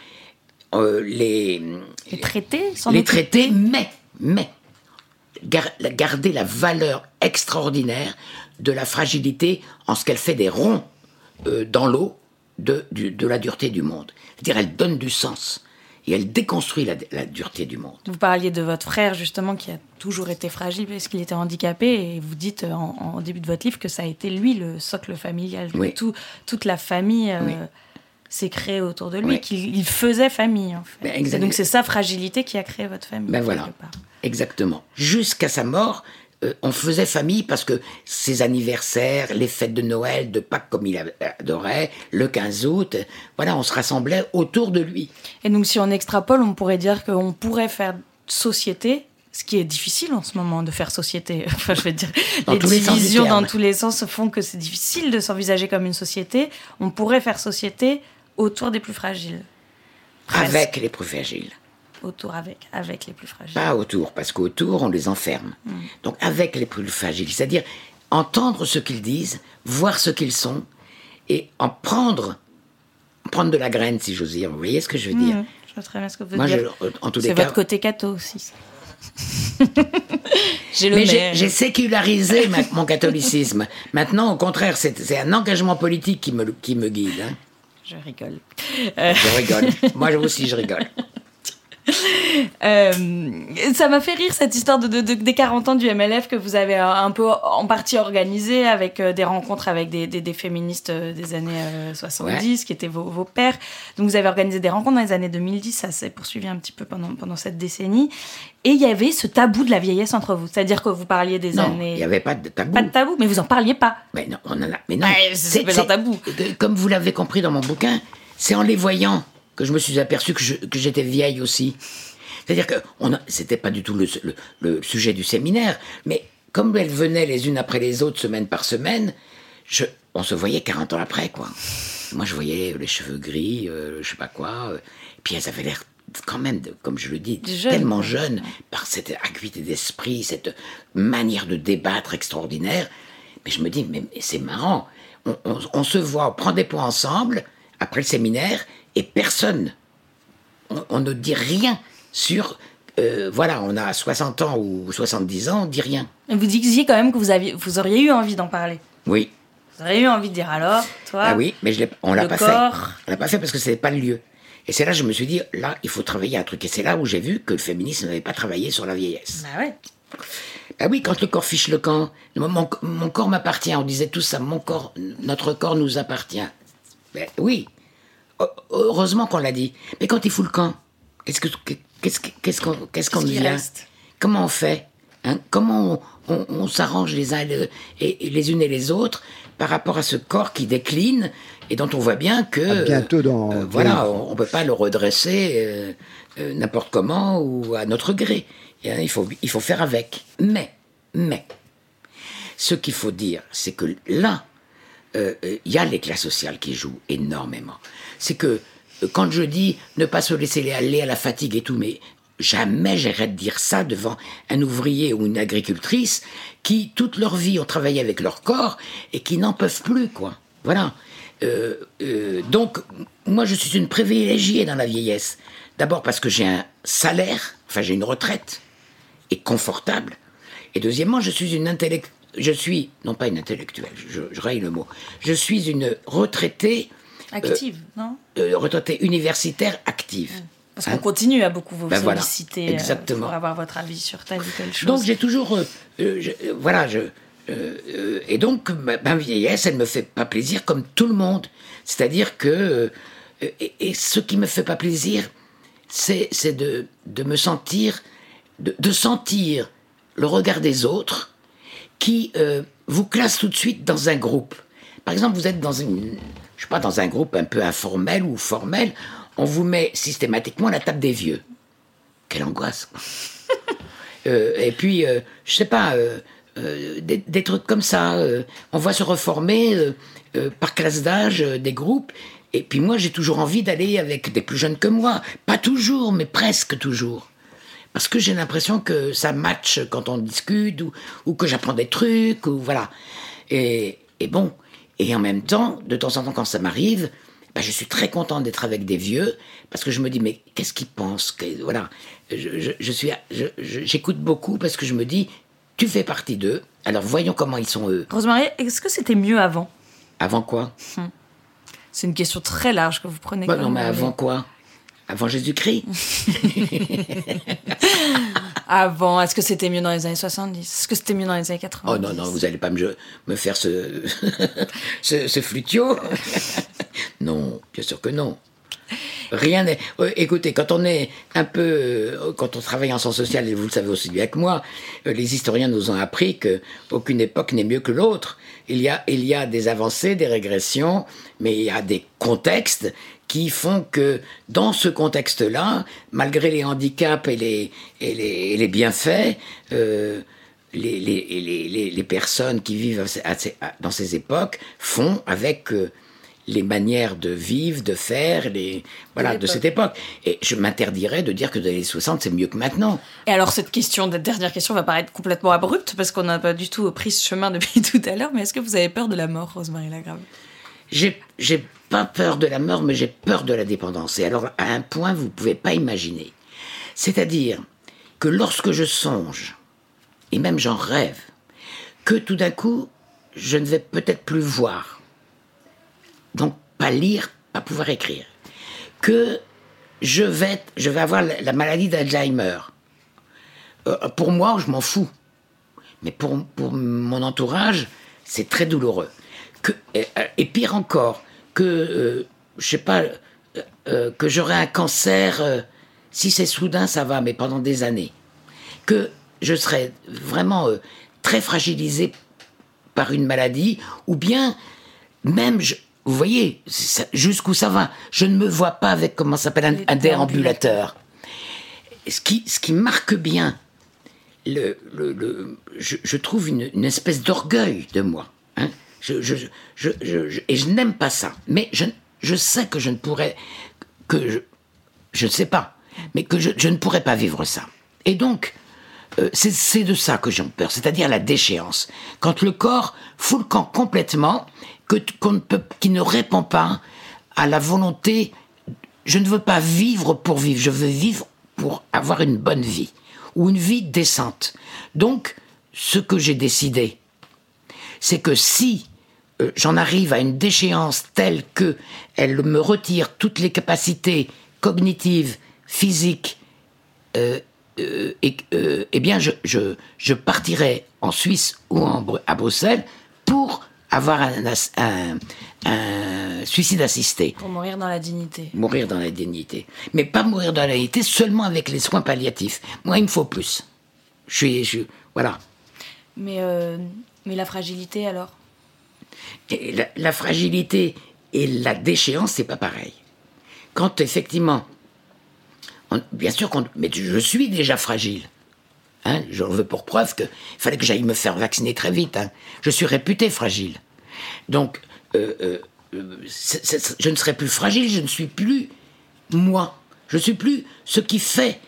traiter, mais garder la valeur extraordinaire de la fragilité en ce qu'elle fait des ronds dans l'eau de la dureté du monde. C'est-à-dire, elle donne du sens et elle déconstruit la dureté du monde. Vous parliez de votre frère, justement, qui a toujours été fragile parce qu'il était handicapé, et vous dites en début de votre livre que ça a été, lui, le socle familial. Oui. Toute la famille s'est créée autour de lui, qu'il faisait famille, en fait. Et donc, c'est sa fragilité qui a créé votre famille. Ben voilà, exactement. Jusqu'à sa mort, on faisait famille parce que ses anniversaires, les fêtes de Noël, de Pâques comme il adorait, le 15 août, voilà, on se rassemblait autour de lui. Et donc si on extrapole, on pourrait dire qu'on pourrait faire société, ce qui est difficile en ce moment de faire société. Enfin, je veux dire, les divisions dans tous les sens font que c'est difficile de s'envisager comme une société. On pourrait faire société autour des plus fragiles. Presque. Avec les plus fragiles. Autour avec les plus fragiles. Pas autour, parce qu'autour, on les enferme. Donc avec les plus fragiles, c'est-à-dire entendre ce qu'ils disent, voir ce qu'ils sont, et en prendre de la graine, si j'ose dire. Vous voyez ce que je veux dire? Je vois très bien ce que vous voulez dire. En tous les c'est cas, votre côté catho aussi. J'ai sécularisé mon catholicisme. Maintenant, au contraire, c'est un engagement politique qui me guide. Hein. Je rigole. Je rigole. Moi aussi, je rigole. Ça m'a fait rire cette histoire des 40 ans du MLF que vous avez un peu en partie organisé avec des rencontres avec des féministes des années 70 qui étaient vos pères. Donc vous avez organisé des rencontres dans les années 2010, ça s'est poursuivi un petit peu pendant cette décennie. Et il y avait ce tabou de la vieillesse entre vous, c'est-à-dire que vous parliez des années... Non, il n'y avait pas de tabou. Pas de tabou, mais vous en parliez pas. Mais non, on en a... Mais non, c'est un tabou. Comme vous l'avez compris dans mon bouquin, c'est en les voyant que je me suis aperçu que j'étais vieille aussi. C'est-à-dire que c'était pas du tout le sujet du séminaire, mais comme elles venaient les unes après les autres, semaine par semaine, on se voyait 40 ans après, quoi. Moi, je voyais les cheveux gris, je sais pas quoi, et puis elles avaient l'air quand même, comme je le dis, tellement jeunes, par cette acuité d'esprit, cette manière de débattre extraordinaire. Mais je me dis, mais c'est marrant, on se voit, on prend des points ensemble, après le séminaire, et personne, on ne dit rien sur... voilà, on a 60 ans ou 70 ans, on ne dit rien. Et vous disiez quand même que vous auriez eu envie d'en parler. Oui. Vous auriez eu envie de dire alors, toi... Ah oui, mais on l'a pas fait. On l'a pas fait parce que ce n'était pas le lieu. Et c'est là que je me suis dit, là, il faut travailler un truc. Et c'est là où j'ai vu que le féminisme n'avait pas travaillé sur la vieillesse. Bah ouais. Bah oui, quand le corps fiche le camp, mon corps m'appartient, on disait tout ça, notre corps nous appartient. Ben oui, heureusement qu'on l'a dit. Mais quand il fout le camp, qu'est-ce qu'on devient? Comment on fait, hein? Comment on s'arrange les uns et les unes et les autres par rapport à ce corps qui décline et dont on voit bien que... bientôt voilà, on ne peut pas le redresser n'importe comment ou à notre gré. Il faut faire avec. Mais, ce qu'il faut dire, c'est que là, il y a l'éclat social qui joue énormément. C'est que quand je dis ne pas se laisser aller à la fatigue et tout, mais jamais j'irais de dire ça devant un ouvrier ou une agricultrice qui, toute leur vie, ont travaillé avec leur corps et qui n'en peuvent plus, quoi. Voilà. Donc, moi, je suis une privilégiée dans la vieillesse. D'abord parce que j'ai un salaire, enfin j'ai une retraite, et confortable. Et deuxièmement, je suis non pas une intellectuelle, je raye le mot, je suis une retraitée... Active, non? Retraitée universitaire active. Parce qu'on continue à beaucoup vous solliciter exactement. Pour avoir votre avis sur telle ou telle chose. Donc j'ai toujours... et donc, ma vieillesse, elle me fait pas plaisir comme tout le monde. C'est-à-dire que Et ce qui me fait pas plaisir, c'est de me sentir, de sentir le regard des autres qui vous classe tout de suite dans un groupe. Par exemple, vous êtes dans dans un groupe un peu informel ou formel, on vous met systématiquement à la table des vieux. Quelle angoisse, quoi. Et puis, je sais pas, des trucs comme ça. On va se reformer par classe d'âge des groupes. Et puis moi, j'ai toujours envie d'aller avec des plus jeunes que moi. Pas toujours, mais presque toujours. Parce que j'ai l'impression que ça match quand on discute ou que j'apprends des trucs, ou voilà. Et bon, et en même temps, de temps en temps, quand ça m'arrive, je suis très content d'être avec des vieux, parce que je me dis, mais qu'est-ce qu'ils pensent ? Voilà. J'écoute beaucoup parce que je me dis, tu fais partie d'eux, alors voyons comment ils sont eux. Rosemarie, est-ce que c'était mieux avant ? Avant quoi ? C'est une question très large que vous prenez. Non, mais avant quoi ? Avant Jésus-Christ. Avant, est-ce que c'était mieux dans les années 70 ? Est-ce que c'était mieux dans les années 80 ? Oh non, vous allez pas me faire ce flutio. Non, bien sûr que non. Rien n'est... Écoutez, quand on est quand on travaille en sciences sociales, et vous le savez aussi bien que moi, les historiens nous ont appris qu'aucune époque n'est mieux que l'autre. Il y a des avancées, des régressions, mais il y a des contextes qui font que, dans ce contexte-là, malgré les handicaps et les bienfaits, les personnes qui vivent dans ces époques font avec les manières de vivre, de faire, de cette époque. Et je m'interdirais de dire que dans les 60, c'est mieux que maintenant. Et alors, cette dernière question va paraître complètement abrupte, parce qu'on n'a pas du tout pris ce chemin depuis tout à l'heure, mais est-ce que vous avez peur de la mort, Rosemarie Lagrave ? J'ai pas peur de la mort, mais j'ai peur de la dépendance. Et alors, à un point, vous pouvez pas imaginer. C'est-à-dire que lorsque je songe, et même j'en rêve, que tout d'un coup, je ne vais peut-être plus voir. Donc, pas lire, pas pouvoir écrire. Que je vais avoir la maladie d'Alzheimer. Pour moi, je m'en fous. Mais pour mon entourage, c'est très douloureux. Et pire encore, que j'aurai un cancer, si c'est soudain, ça va, mais pendant des années. Que je serai vraiment très fragilisé par une maladie, ou bien même, vous voyez, jusqu'où ça va. Je ne me vois pas avec, comment ça s'appelle, un déambulateur. Ce qui marque bien, je trouve une espèce d'orgueil de moi. Hein. Et je n'aime pas ça. Mais je sais que je ne pourrais... je ne sais pas. Mais que je ne pourrais pas vivre ça. Et donc, c'est de ça que j'ai peur. C'est-à-dire la déchéance. Quand le corps fout le camp complètement, qui ne répond pas à la volonté... Je ne veux pas vivre pour vivre. Je veux vivre pour avoir une bonne vie. Ou une vie décente. Donc, ce que j'ai décidé, c'est que si j'en arrive à une déchéance telle que elle me retire toutes les capacités cognitives, physiques, eh bien, je partirai en Suisse ou à Bruxelles pour avoir un suicide assisté. Pour mourir dans la dignité. Mourir dans la dignité. Mais pas mourir dans la dignité seulement avec les soins palliatifs. Moi, il me faut plus. Voilà. Mais la fragilité, alors ? Et la fragilité et la déchéance, c'est pas pareil. Quand effectivement, bien sûr, mais je suis déjà fragile. Hein, j'en veux pour preuve qu'il fallait que j'aille me faire vacciner très vite. Hein. Je suis réputé fragile. Donc, je ne serai plus fragile, je ne suis plus moi. Je ne suis plus ce qui fait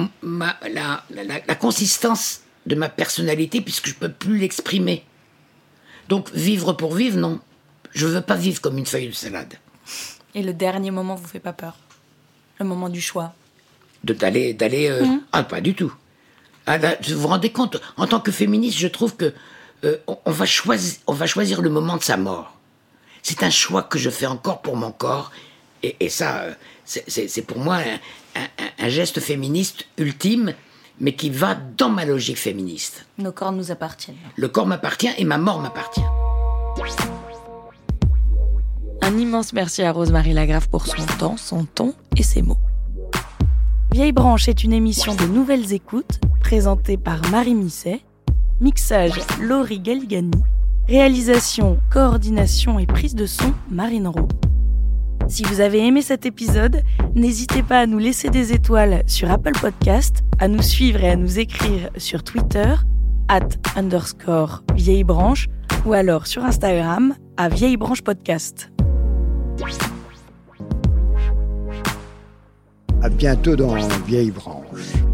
la consistance de ma personnalité, puisque je ne peux plus l'exprimer. Donc, vivre pour vivre, non. Je ne veux pas vivre comme une feuille de salade. Et le dernier moment vous fait pas peur ? Le moment du choix ? D'aller... Ah, pas du tout. Ah, là, vous vous rendez compte, en tant que féministe, je trouve que on va choisir le moment de sa mort. C'est un choix que je fais encore pour mon corps. Et ça, c'est pour moi un geste féministe ultime, mais qui va dans ma logique féministe. Nos corps nous appartiennent. Le corps m'appartient et ma mort m'appartient. Un immense immense merci à Rosemarie Lagrave pour son temps, son ton et ses mots. Vieille Branche est une émission de nouvelles écoutes présentée par Marie Misset, mixage Laurie Galgani, réalisation, coordination et prise de son Marine Rowe. Si vous avez aimé cet épisode, n'hésitez pas à nous laisser des étoiles sur Apple Podcast, à nous suivre et à nous écrire sur Twitter @_vieillebranche ou alors sur Instagram à Vieille Branche Podcast. À bientôt dans Vieille Branche.